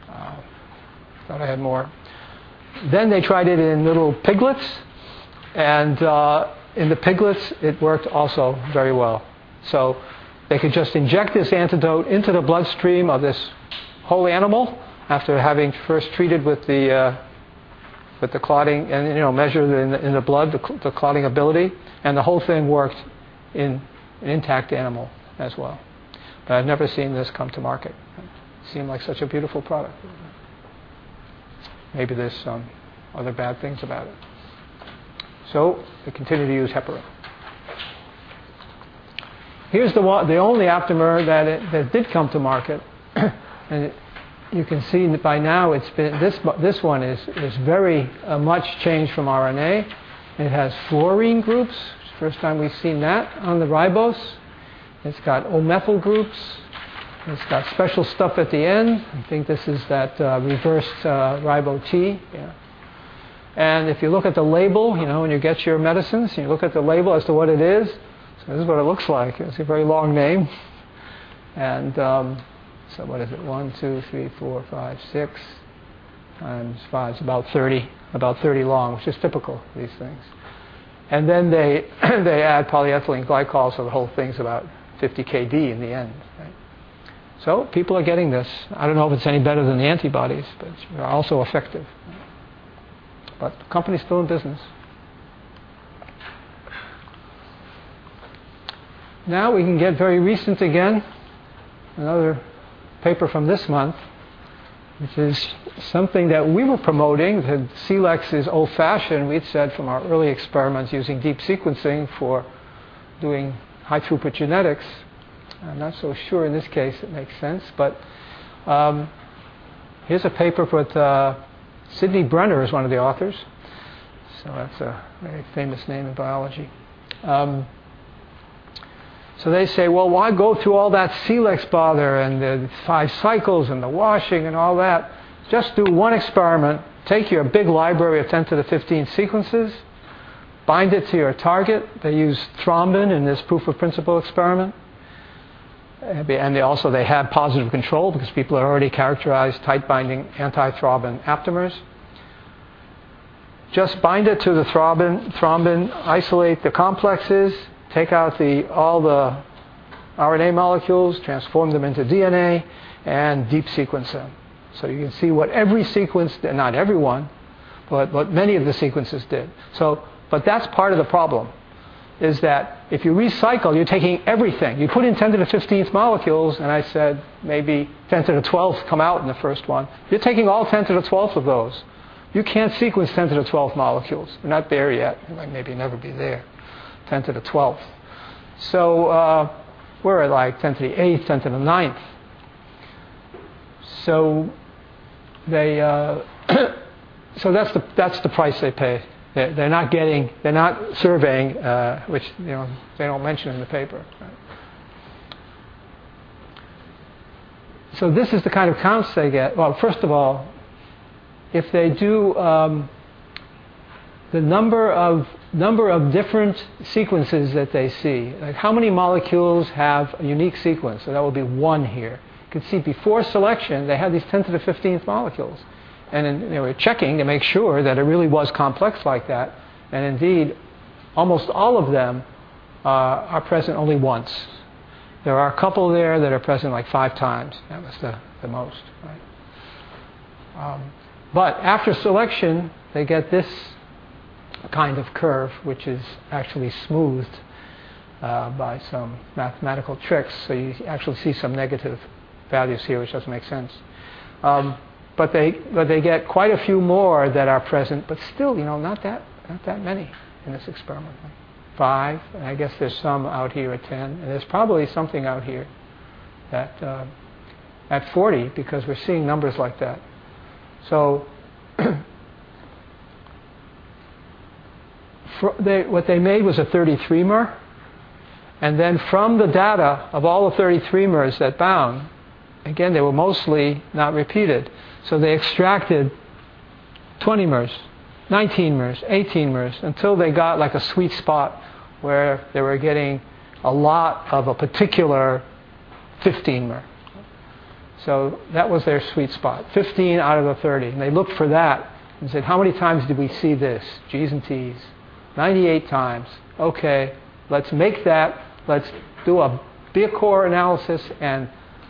Thought I had more. Then they tried it in little piglets, and uh, in the piglets it worked also very well. So they could just inject this antidote into the bloodstream of this whole animal after having first treated with the uh, with the clotting, and you know measured in the, in the blood the, the clotting ability, and the whole thing worked in an intact animal as well. But I've never seen this come to market. It seemed like such a beautiful product. Maybe there's some other bad things about it. So they continue to use heparin. Here's the one, the only aptamer that it, that did come to market, and it, you can see that by now it's been this this one is is very uh, much changed from R N A. It has fluorine groups. First time we've seen that on the ribose. It's got O-methyl groups. It's got special stuff at the end. I think this is that uh, reversed uh, ribo T. Yeah. And if you look at the label, you know, when you get your medicines, you look at the label as to what it is. So this is what it looks like. It's a very long name. And um, so what is it? One, two, three, four, five, six times five. It's about thirty. About thirty long, which is typical of these things. And then they they add polyethylene glycol, so the whole thing's about fifty K D in the end. Right? So people are getting this. I don't know if it's any better than the antibodies, but they're also effective. But the company's still in business. Now we can get very recent again. Another paper from this month, which is something that we were promoting. The Celex is old-fashioned, we'd said, from our early experiments using deep sequencing for doing high-throughput genetics. I'm not so sure in this case it makes sense, but um, here's a paper with uh, Sidney Brenner is one of the authors. So that's a very famous name in biology. Um, so they say, well, why go through all that Celex bother and the five cycles and the washing and all that? Just do one experiment. Take your big library of ten to the fifteen sequences, bind it to your target. They use thrombin in this proof of principle experiment. And they also they had positive control because people had already characterized tight binding anti-thrombin aptamers. Just bind it to the thrombin, thrombin, isolate the complexes, take out the all the R N A molecules, transform them into D N A, and deep sequence them. So you can see what every sequence, not everyone, but what many of the sequences did. So, but that's part of the problem, is that if you recycle, you're taking everything. You put in ten to the fifteenth molecules, and I said maybe ten to the twelfth come out in the first one. You're taking all ten to the twelfth of those. You can't sequence ten to the twelfth molecules. We're not there yet. We might maybe never be there. ten to the twelfth. So uh, we're at like ten to the eighth, ten to the ninth. So they, uh, so that's the that's the price they pay. They're, they're not getting, they're not surveying, uh, which you know they don't mention in the paper. Right? So this is the kind of counts they get. Well, first of all, if they do um, the number of number of different sequences that they see, like how many molecules have a unique sequence, so that would be one here. You can see before selection they had these ten to the fifteenth molecules, and in, they were checking to make sure that it really was complex like that, and indeed almost all of them uh, are present only once. There are a couple there that are present like five times. That was the, the most. Right? Um, but after selection they get this kind of curve, which is actually smoothed uh, by some mathematical tricks, so you actually see some negative values here, which doesn't make sense. Um, but they but they get quite a few more that are present, but still, you know, not that not that many in this experiment. Five, and I guess there's some out here at ten, and there's probably something out here that uh, at forty, because we're seeing numbers like that. So for they, what they made was a thirty-three mer, and then from the data of all the thirty-three mers that bound, again, they were mostly not repeated. So they extracted twenty mers, nineteen mers, eighteen mers, until they got like a sweet spot where they were getting a lot of a particular fifteen mer. So that was their sweet spot, fifteen out of the thirty. And they looked for that and said, how many times did we see this? G's and T's. ninety-eight times. Okay, let's make that. Let's do a Biot analysis and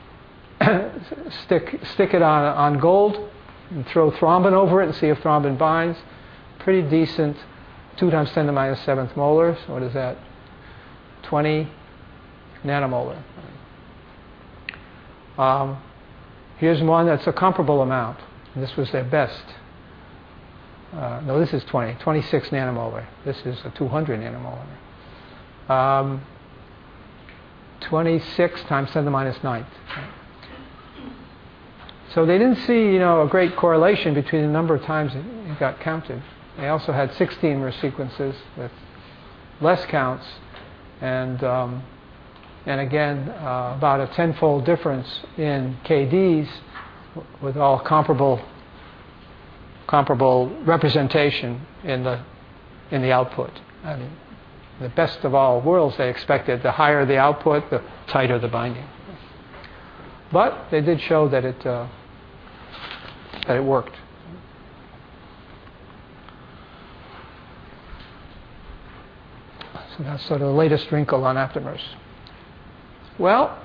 stick stick it on, on gold and throw thrombin over it and see if thrombin binds. Pretty decent. two times ten to the minus seventh molars. What is that? twenty nanomolar. Um, here's one that's a comparable amount. This was their best. Uh, no, this is twenty. twenty-six nanomolar. This is a two hundred nanomolar. Um, twenty-six times ten to the minus ninth. So they didn't see, you know, a great correlation between the number of times it got counted. They also had sixteen-mer sequences with less counts, and um, and again uh, about a tenfold difference in K Ds with all comparable comparable representation in the in the output. I mean, the best of all worlds, they expected the higher the output, the tighter the binding. But they did show that it uh, that it worked. So that's sort of the latest wrinkle on aptamers. Well,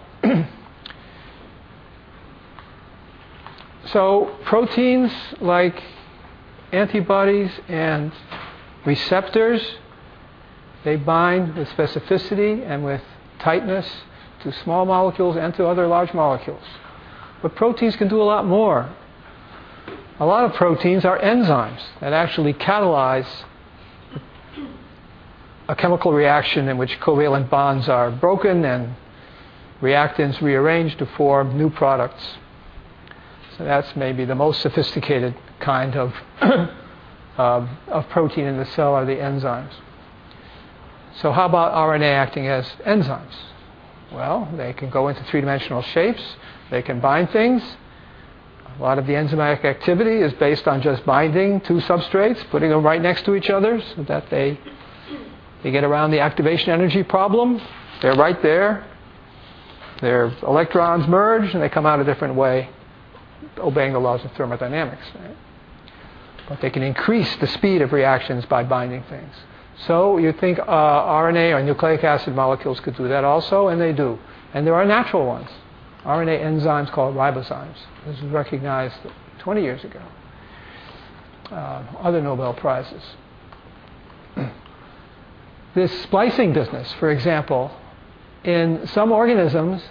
so proteins like antibodies and receptors, they bind with specificity and with tightness to small molecules and to other large molecules. But proteins can do a lot more. A lot of proteins are enzymes that actually catalyze a chemical reaction in which covalent bonds are broken and reactants rearranged to form new products. So that's maybe the most sophisticated kind of, uh, of protein in the cell are the enzymes. So how about R N A acting as enzymes? Well, they can go into three-dimensional shapes. They can bind things. A lot of the enzymatic activity is based on just binding two substrates, putting them right next to each other so that they, they get around the activation energy problem. They're right there. Their electrons merge and they come out a different way, obeying the laws of thermodynamics. Right? But they can increase the speed of reactions by binding things. So you think uh, R N A or nucleic acid molecules could do that also, and they do. And there are natural ones. R N A enzymes called ribozymes. This was recognized twenty years ago. Uh, other Nobel Prizes. This splicing business, for example, in some organisms,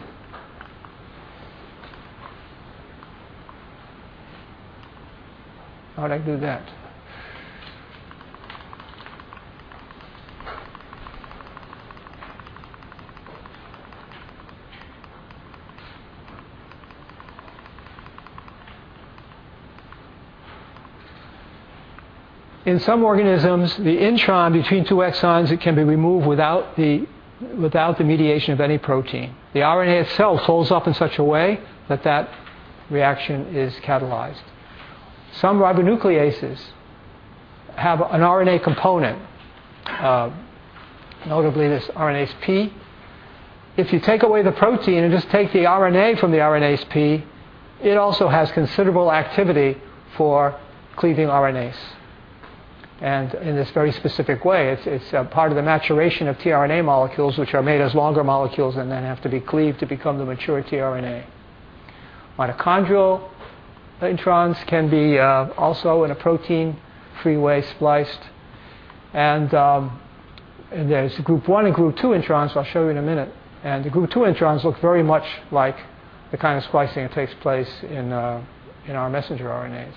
how would I do that? In some organisms, the intron between two exons, it can be removed without the, without the mediation of any protein. The R N A itself folds up in such a way that that reaction is catalyzed. Some ribonucleases have an R N A component, uh, notably this R N A S P. If you take away the protein and just take the R N A from the R N A S P, it also has considerable activity for cleaving R N As. And in this very specific way, it's, it's a part of the maturation of tRNA molecules, which are made as longer molecules and then have to be cleaved to become the mature tRNA. Mitochondrial introns can be uh, also in a protein-free way spliced. And, um, and there's group one and group two introns, I'll show you in a minute. And the group two introns look very much like the kind of splicing that takes place in, uh, in our messenger R N As.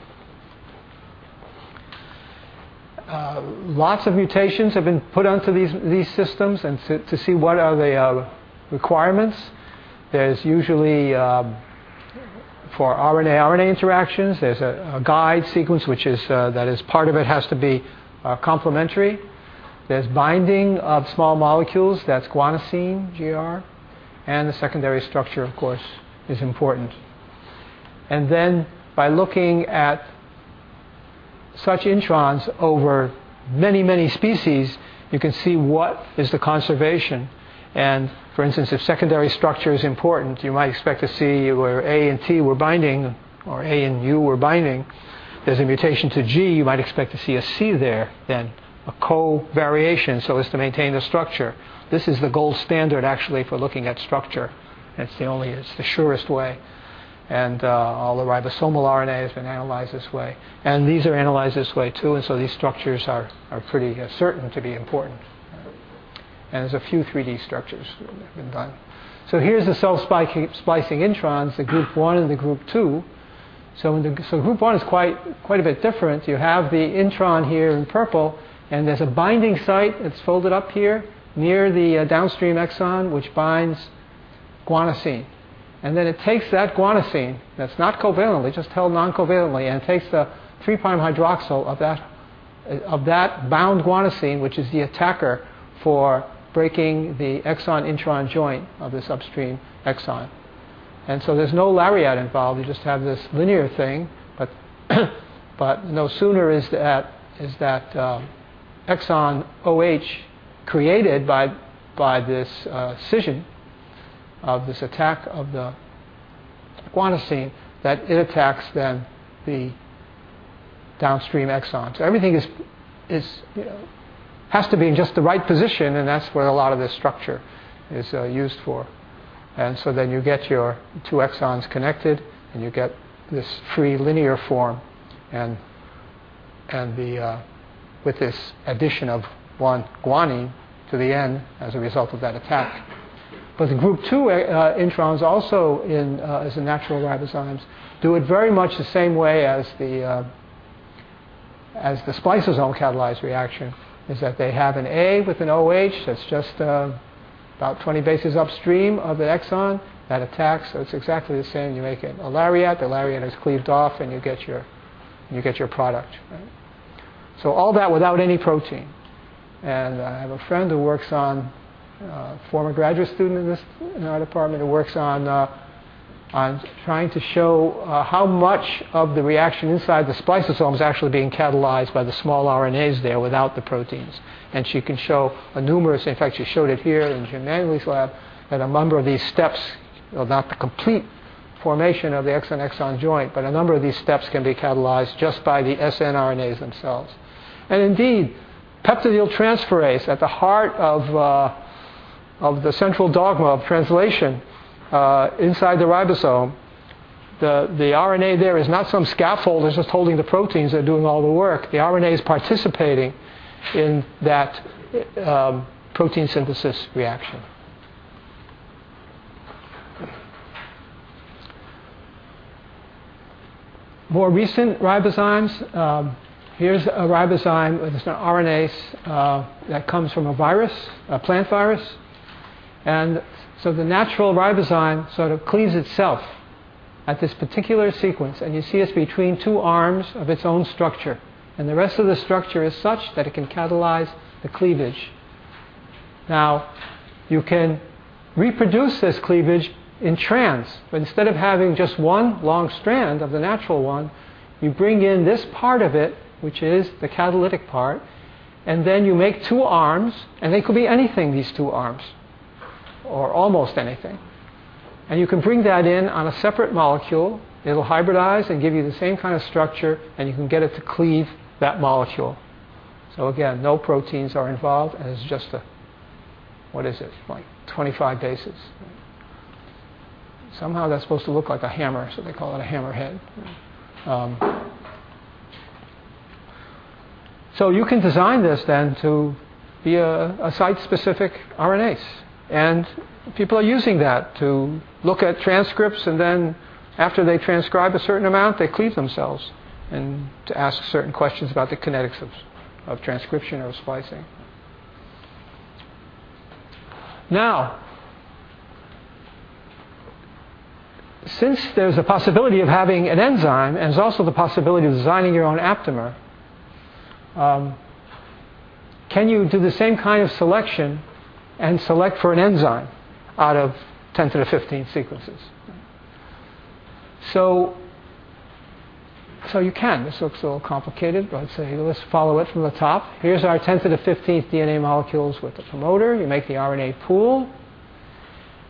Uh, lots of mutations have been put onto these, these systems, and to, to see what are the uh, requirements. There's usually, um, for R N A R N A interactions, there's a, a guide sequence, which is, uh, that is part of it has to be uh, complementary. There's binding of small molecules, that's guanosine, G R, and the secondary structure, of course, is important. And then by looking at such introns over many, many species, you can see what is the conservation. And for instance, if secondary structure is important, you might expect to see where A and T were binding, or A and U were binding. There's a mutation to G, you might expect to see a C there, then a co-variation so as to maintain the structure. This is the gold standard actually for looking at structure. It's the only, it's the surest way. And uh, all the ribosomal R N A has been analyzed this way. And these are analyzed this way too, and so these structures are, are pretty uh, certain to be important. And there's a few three D structures that have been done. So here's the self-splicing introns, the group one and the group two. So, in the, so group one is quite, quite a bit different. You have the intron here in purple, and there's a binding site that's folded up here near the uh, downstream exon, which binds guanosine. And then it takes that guanosine, that's not covalently, just held non-covalently, and it takes the three prime hydroxyl of that, of that bound guanosine, which is the attacker for breaking the exon-intron joint of this upstream exon. And so there's no lariat involved, you just have this linear thing, but, but no sooner is that, is that um, exon O H created by, by this uh, scission of this attack of the guanosine, that it attacks then the downstream exon. So everything is, is you know, has to be in just the right position, and that's where a lot of this structure is uh, used for. And so then you get your two exons connected, and you get this free linear form, and and the uh, with this addition of one guanine to the end as a result of that attack. But the group two uh, introns also in uh, as the natural ribozymes do it very much the same way as the uh, as the spliceosome catalyzed reaction, is that they have an A with an O H that's just uh, about twenty bases upstream of the exon that attacks. So it's exactly the same. You make it a lariat, the lariat is cleaved off, and you get your you get your product. Right? So all that without any protein. And I have a friend who works on Uh, former graduate student in this in our department who works on uh, on trying to show uh, how much of the reaction inside the spliceosome is actually being catalyzed by the small R N As there without the proteins. And she can show a numerous, in fact she showed it here in Jim Mangley's lab, that a number of these steps, well, not the complete formation of the exon-exon joint, but a number of these steps can be catalyzed just by the S N R N As themselves. And indeed, peptidyl transferase at the heart of uh, of the central dogma of translation uh, inside the ribosome, the, the R N A there is not some scaffold that's just holding the proteins that are doing all the work. The R N A is participating in that um, protein synthesis reaction. More recent ribozymes, um, here's a ribozyme, it's an R N A uh, that comes from a virus, a plant virus. And so the natural ribozyme sort of cleaves itself at this particular sequence, and you see it's between two arms of its own structure. And the rest of the structure is such that it can catalyze the cleavage. Now, you can reproduce this cleavage in trans, but instead of having just one long strand of the natural one, you bring in this part of it, which is the catalytic part, and then you make two arms, and they could be anything, these two arms, or almost anything. And you can bring that in on a separate molecule. It'll hybridize and give you the same kind of structure, and you can get it to cleave that molecule. So again, no proteins are involved, and it's just a, what is it, like twenty-five bases. Somehow that's supposed to look like a hammer, so they call it a hammerhead. Um, so you can design this then to be a, a site-specific R N As. And people are using that to look at transcripts, and then after they transcribe a certain amount, they cleave themselves, and to ask certain questions about the kinetics of, of transcription or splicing. Now, since there's a possibility of having an enzyme, and there's also the possibility of designing your own aptamer, um, can you do the same kind of selection and select for an enzyme out of ten to the fifteenth sequences? So, so you can. This looks a little complicated, but let's say let's follow it from the top. Here's our ten to the fifteenth D N A molecules with the promoter. You make the R N A pool,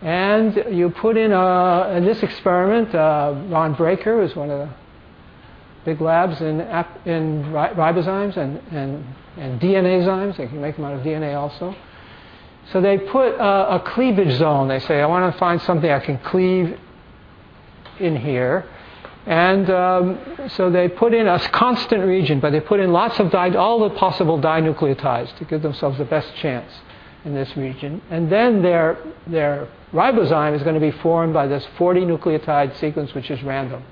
And you put in, a, in this experiment, uh, Ron Breaker is one of the big labs in, in ribozymes and, and, and D N A zymes. They can make them out of D N A also. So they put a, a cleavage zone. They say, I want to find something I can cleave in here. And um, so they put in a constant region, but they put in lots of di- all the possible dinucleotides to give themselves the best chance in this region. And then their, their ribozyme is going to be formed by this forty nucleotide sequence, which is random.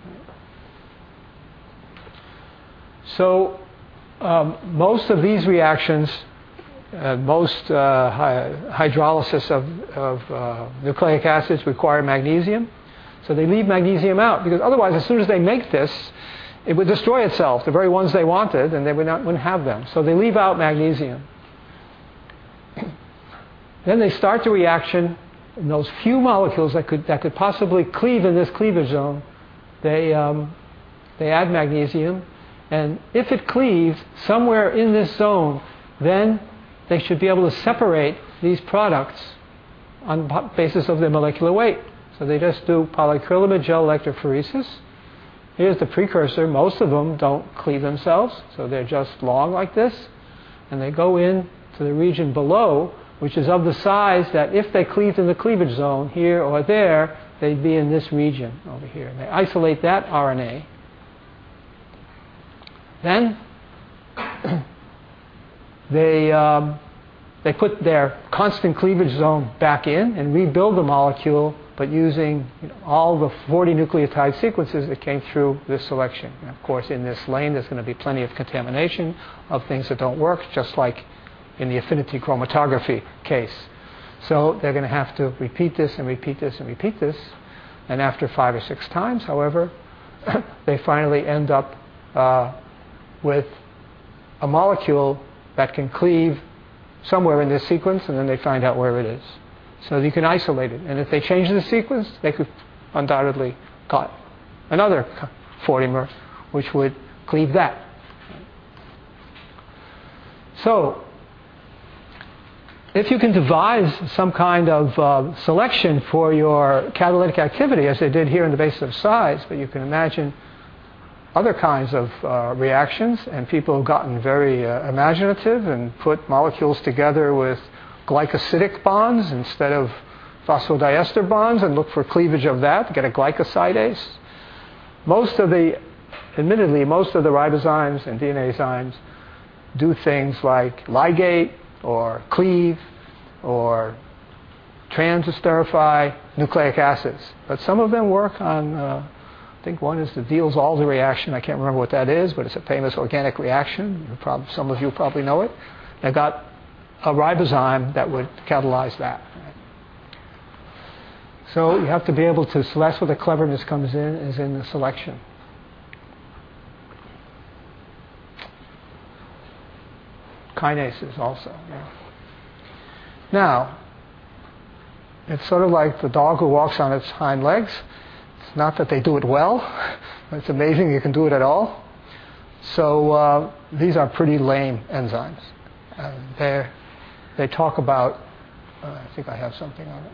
So um, most of these reactions, uh, most uh, hy- hydrolysis of, of uh, nucleic acids require magnesium. So they leave magnesium out, because otherwise, as soon as they make this, it would destroy itself, the very ones they wanted, and they would not, wouldn't have them. So they leave out magnesium. Then they start the reaction, and those few molecules that could, that could possibly cleave in this cleavage zone, they, um, they add magnesium. And if it cleaves somewhere in this zone, then they should be able to separate these products on the basis of their molecular weight. So they just do polyacrylamide gel electrophoresis. Here's the precursor. Most of them don't cleave themselves, so they're just long like this. And they go in to the region below, which is of the size that if they cleaved in the cleavage zone here or there, they'd be in this region over here. And they isolate that R N A. Then they, um, they put their constant cleavage zone back in and rebuild the molecule, but using you know, all the forty nucleotide sequences that came through this selection. And of course, in this lane, there's going to be plenty of contamination of things that don't work, just like in the affinity chromatography case. So they're going to have to repeat this and repeat this and repeat this. And after five or six times, however, they finally end up uh, with a molecule that can cleave somewhere in this sequence, and then they find out where it is. So you can isolate it. And if they change the sequence, they could undoubtedly got another fortimer, which would cleave that. So if you can devise some kind of uh, selection for your catalytic activity, as they did here in the basis of size, but you can imagine other kinds of uh, reactions, and people have gotten very uh, imaginative and put molecules together with glycosidic bonds instead of phosphodiester bonds and look for cleavage of that to get a glycosidase. Most of the, admittedly, most of the ribozymes and D N A zymes do things like ligate or cleave or trans-esterify nucleic acids. But some of them work on, uh, I think one is the Diels-Alder reaction. I can't remember what that is, but it's a famous organic reaction. You probably, some of you probably know it. They got a ribozyme that would catalyze that. So you have to be able to, so that's where the cleverness comes in, is in the selection. Kinases also. Yeah. Now, it's sort of like the dog who walks on its hind legs. It's not that they do it well, but it's amazing you can do it at all. So uh, these are pretty lame enzymes. Uh, they're They talk about, uh, I think I have something on it.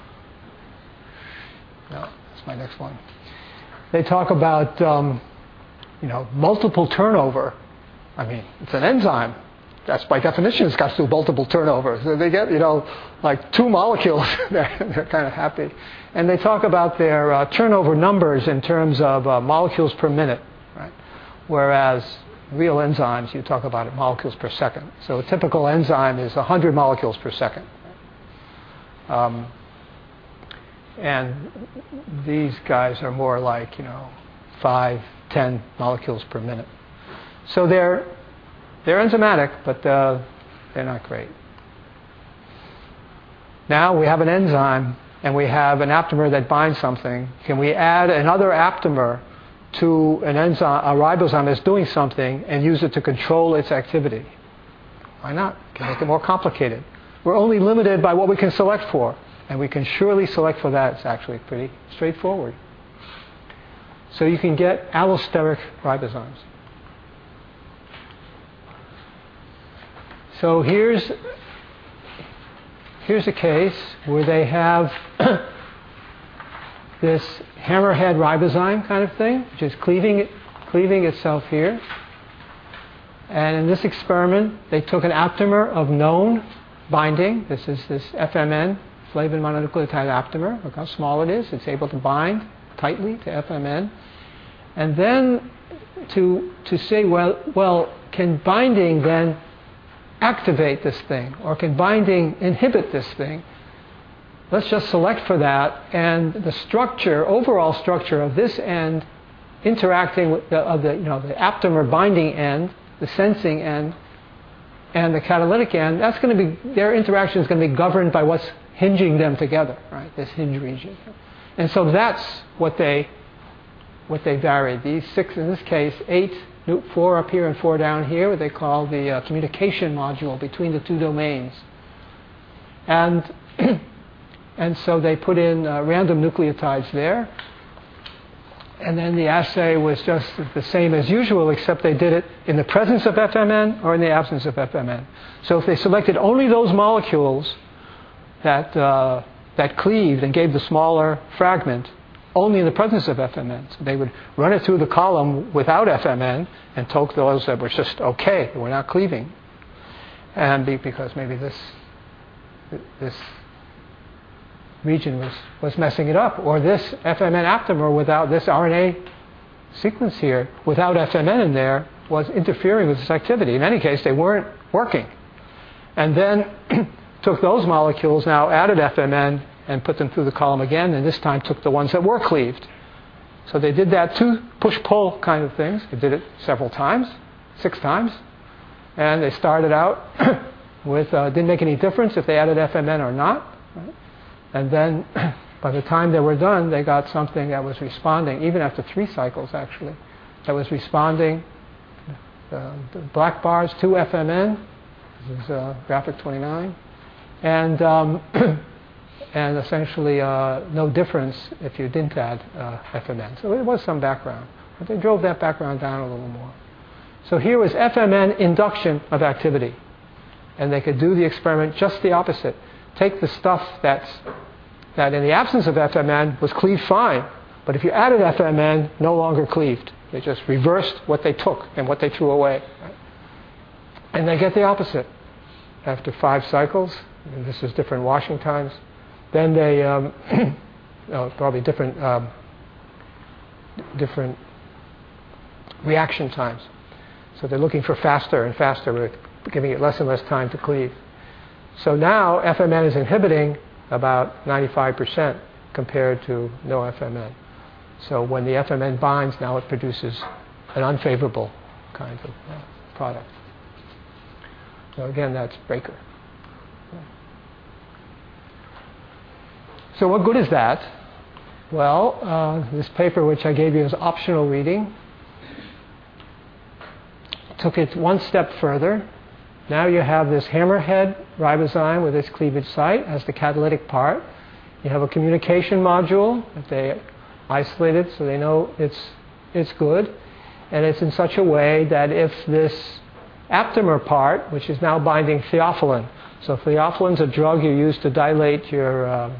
No, that's my next one. They talk about, um, you know, multiple turnover. I mean, it's an enzyme. That's by definition, it's got to do multiple turnover. So they get, you know, like two molecules. they're, they're kind of happy. And they talk about their uh, turnover numbers in terms of uh, molecules per minute, right? Whereas real enzymes, you talk about it molecules per second. So a typical enzyme is one hundred molecules per second. Um, and these guys are more like, you know, five, ten molecules per minute. So they're, they're enzymatic, but uh, they're not great. Now we have an enzyme, and we have an aptamer that binds something. Can we add another aptamer to an enzyme, a ribosome that's doing something, and use it to control its activity? Why not? Can make it more complicated. We're only limited by what we can select for, and we can surely select for that. It's actually pretty straightforward. So you can get allosteric ribosomes. So here's here's a case where they have this hammerhead ribozyme kind of thing, which is cleaving, cleaving itself here. And in this experiment, they took an aptamer of known binding. This is this F M N, flavin mononucleotide aptamer. Look how small it is. It's able to bind tightly to F M N. And then to, to say, well, well, can binding then activate this thing? Or can binding inhibit this thing? Let's just select for that. And the structure, overall structure of this end interacting with the, of the, you know, the aptamer binding end, the sensing end, and the catalytic end, that's going to be, their interaction is going to be governed by what's hinging them together, right? This hinge region. And so that's what they, what they varied. These six, in this case, eight, four up here and four down here, what they call the uh, communication module between the two domains. And, and so they put in uh, random nucleotides there. And then the assay was just the same as usual, except they did it in the presence of F M N or in the absence of F M N. So if they selected only those molecules that, uh, that cleaved and gave the smaller fragment, only in the presence of F M N. So they would run it through the column without F M N and took those that were just okay, that were not cleaving. And be, because maybe this, this region was, was messing it up. Or this F M N aptamer without this R N A sequence here, without F M N in there, was interfering with this activity. In any case, they weren't working. And then took those molecules, now added F M N, and put them through the column again, and this time took the ones that were cleaved. So they did that two push-pull kind of things. They did it several times, six times. And they started out with, uh, didn't make any difference if they added F M N or not. Right? And then by the time they were done, they got something that was responding, even after three cycles actually, that was responding. Uh, the black bars to F M N. This is uh, graphic twenty-nine. And, um, and essentially uh, no difference if you didn't add uh, F M N. So it was some background. But they drove that background down a little more. So here was F M N induction of activity. And they could do the experiment just the opposite. Take the stuff that's, that in the absence of F M N was cleaved fine, but if you added F M N, no longer cleaved. They just reversed what they took and what they threw away. Right? And they get the opposite. After five cycles, and this is different washing times, then they, um, oh, probably different, um, different reaction times. So they're looking for faster and faster, we're giving it less and less time to cleave. So now F M N is inhibiting about ninety-five percent compared to no F M N. So when the F M N binds, now it produces an unfavorable kind of uh, product. So again, that's breaker. So what good is that? Well, uh, this paper which I gave you as optional reading took it one step further. Now you have this hammerhead ribozyme with its cleavage site as the catalytic part. You have a communication module that they isolated so they know it's, it's good. And it's in such a way that if this aptamer part, which is now binding theophylline. So theophylline is a drug you use to dilate your, uh,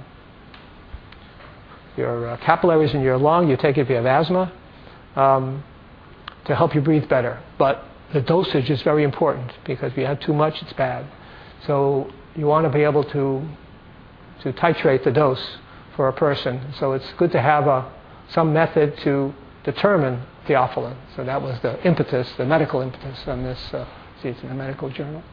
your uh, capillaries in your lung. You take it if you have asthma um, to help you breathe better. But the dosage is very important because if you have too much, it's bad. So you want to be able to, to titrate the dose for a person. So it's good to have a, some method to determine theophylline. So that was the impetus, the medical impetus on this. Uh, see, it's in the medical journal.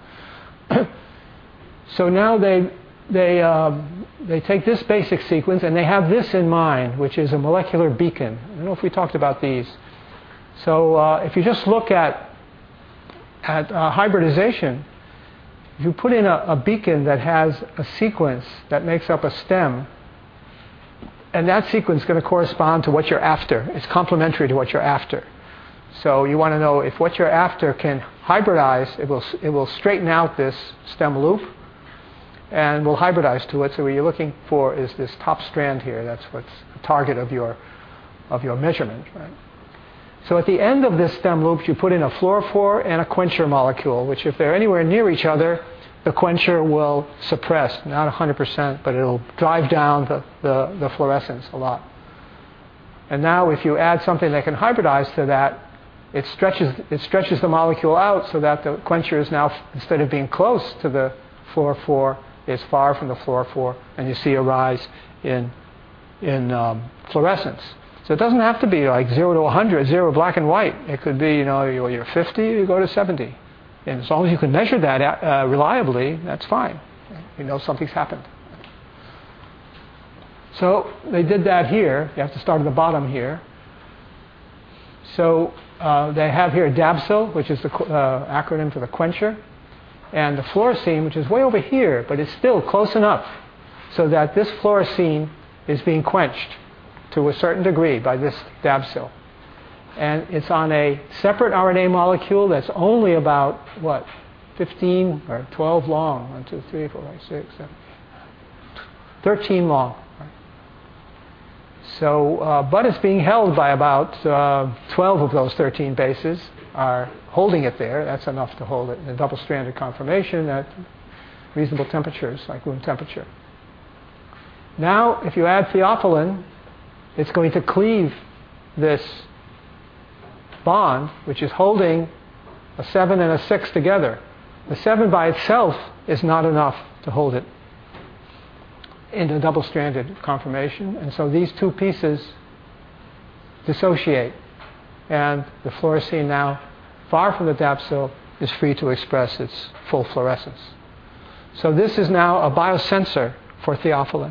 So now they, they, um, they take this basic sequence and they have this in mind, which is a molecular beacon. I don't know if we talked about these. So uh, if you just look at At uh, hybridization, if you put in a, a beacon that has a sequence that makes up a stem, and that sequence is going to correspond to what you're after. It's complementary to what you're after. So you want to know if what you're after can hybridize, it will, it will straighten out this stem loop and will hybridize to it. So what you're looking for is this top strand here. That's what's the target of your, of your measurement, right? So at the end of this stem loop, you put in a fluorophore and a quencher molecule, which if they're anywhere near each other, the quencher will suppress, not one hundred percent, but it'll drive down the, the, the fluorescence a lot. And now if you add something that can hybridize to that, it stretches, it stretches the molecule out so that the quencher is now, instead of being close to the fluorophore, is far from the fluorophore, and you see a rise in, in um, fluorescence. So it doesn't have to be like zero to one hundred, zero black and white. It could be, you know, you're fifty, you go to seventy. And as long as you can measure that uh, reliably, that's fine. You know something's happened. So they did that here. You have to start at the bottom here. So uh, they have here DABSIL, which is the uh, acronym for the quencher, and the fluorescein, which is way over here, but it's still close enough so that this fluorescein is being quenched to a certain degree by this DABSIL. And it's on a separate R N A molecule that's only about, what, fifteen or twelve long. one, two, three, four, five, six, seven, thirteen long. So, uh, but it's being held by about uh, twelve of those thirteen bases are holding it there. That's enough to hold it in a double-stranded conformation at reasonable temperatures, like room temperature. Now, if you add theophylline, it's going to cleave this bond, which is holding a seven and a six together. The seven by itself is not enough to hold it in a double-stranded conformation, and so these two pieces dissociate, and the fluorescein now, far from the DABSIL, is free to express its full fluorescence. So this is now a biosensor for theophylline.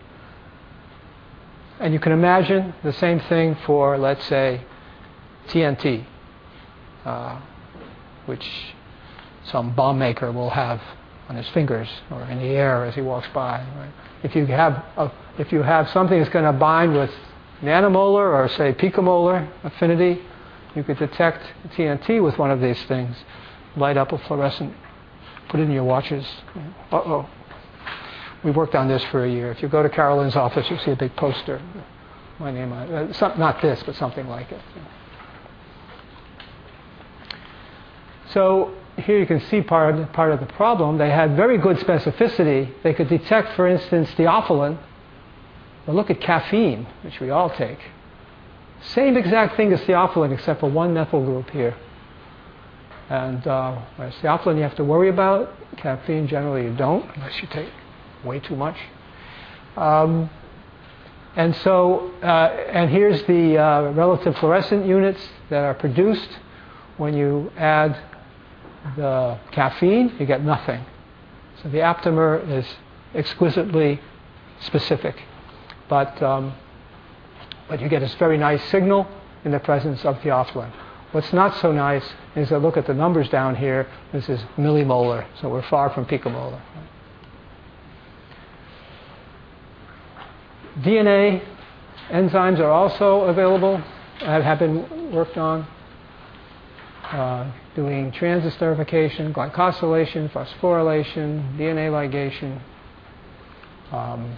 And you can imagine the same thing for, let's say, T N T, uh, which some bomb maker will have on his fingers or in the air as he walks by. Right? If you have a, if you have something that's going to bind with nanomolar or say picomolar affinity, you could detect T N T with one of these things, light up a fluorescent, put it in your watches. Uh-oh. We worked on this for a year. If you go to Carolyn's office, you'll see a big poster. My name on it. Uh, some, not this, but something like it. So here you can see part of, part of the problem. They had very good specificity. They could detect, for instance, theophylline. But look at caffeine, which we all take. Same exact thing as theophylline, except for one methyl group here. And uh, whereas theophylline you have to worry about, caffeine generally you don't, unless you take way too much. Um, and so, uh, and here's the uh, relative fluorescent units that are produced when you add the caffeine. You get nothing. So the aptamer is exquisitely specific, but um, but you get this very nice signal in the presence of theophylline. What's not so nice is that look at the numbers down here. This is millimolar, so we're far from picomolar. D N A enzymes are also available and have been worked on, uh, doing transesterification, glycosylation, phosphorylation, D N A ligation. Um,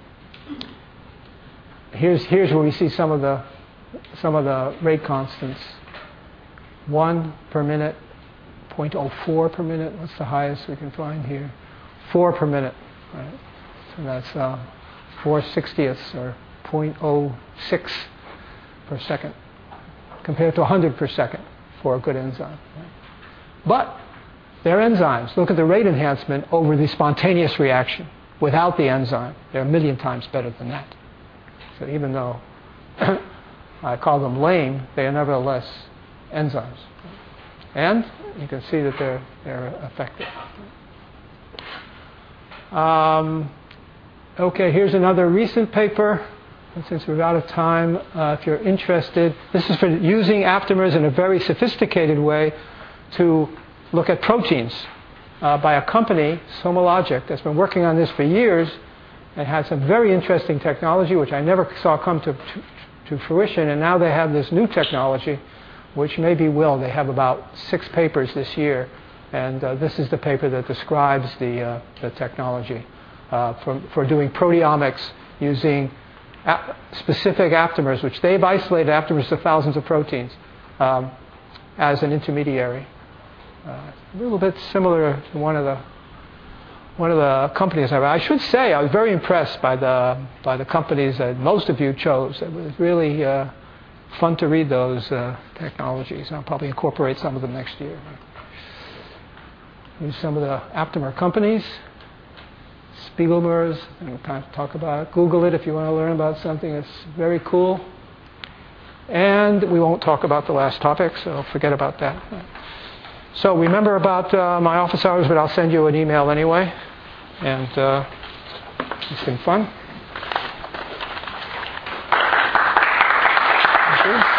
here's here's where we see some of the some of the rate constants. One per minute, zero point zero four per minute. What's the highest we can find here? Four per minute. Right? So that's uh, four sixtieths or zero point zero six per second, compared to one hundred per second for a good enzyme. Right? But they're enzymes. Look at the rate enhancement over the spontaneous reaction without the enzyme. They're a million times better than that. So even though I call them lame, they are nevertheless enzymes. And you can see that they're, they're effective. Um, okay, here's another recent paper. And since we're out of time, uh, if you're interested, this is for using aptamers in a very sophisticated way to look at proteins uh, by a company, SomaLogic, that's been working on this for years and had some very interesting technology, which I never saw come to, to, to fruition. And now they have this new technology, which maybe will. They have about six papers this year. And uh, this is the paper that describes the, uh, the technology uh, for, for doing proteomics using ap- specific aptamers, which they've isolated aptamers to thousands of proteins, um, as an intermediary. Uh, a little bit similar to one of the one of the companies. I, I should say I was very impressed by the by the companies that most of you chose. It was really uh, fun to read those uh, technologies. I'll probably incorporate some of them next year. Here's some of the Aptamer companies. Spiegelmers, and we'll kind of talk about. Google it if you want to learn about something. It's very cool. And we won't talk about the last topic, so forget about that. So remember about uh, my office hours, but I'll send you an email anyway. And uh, it's been fun. Thank you.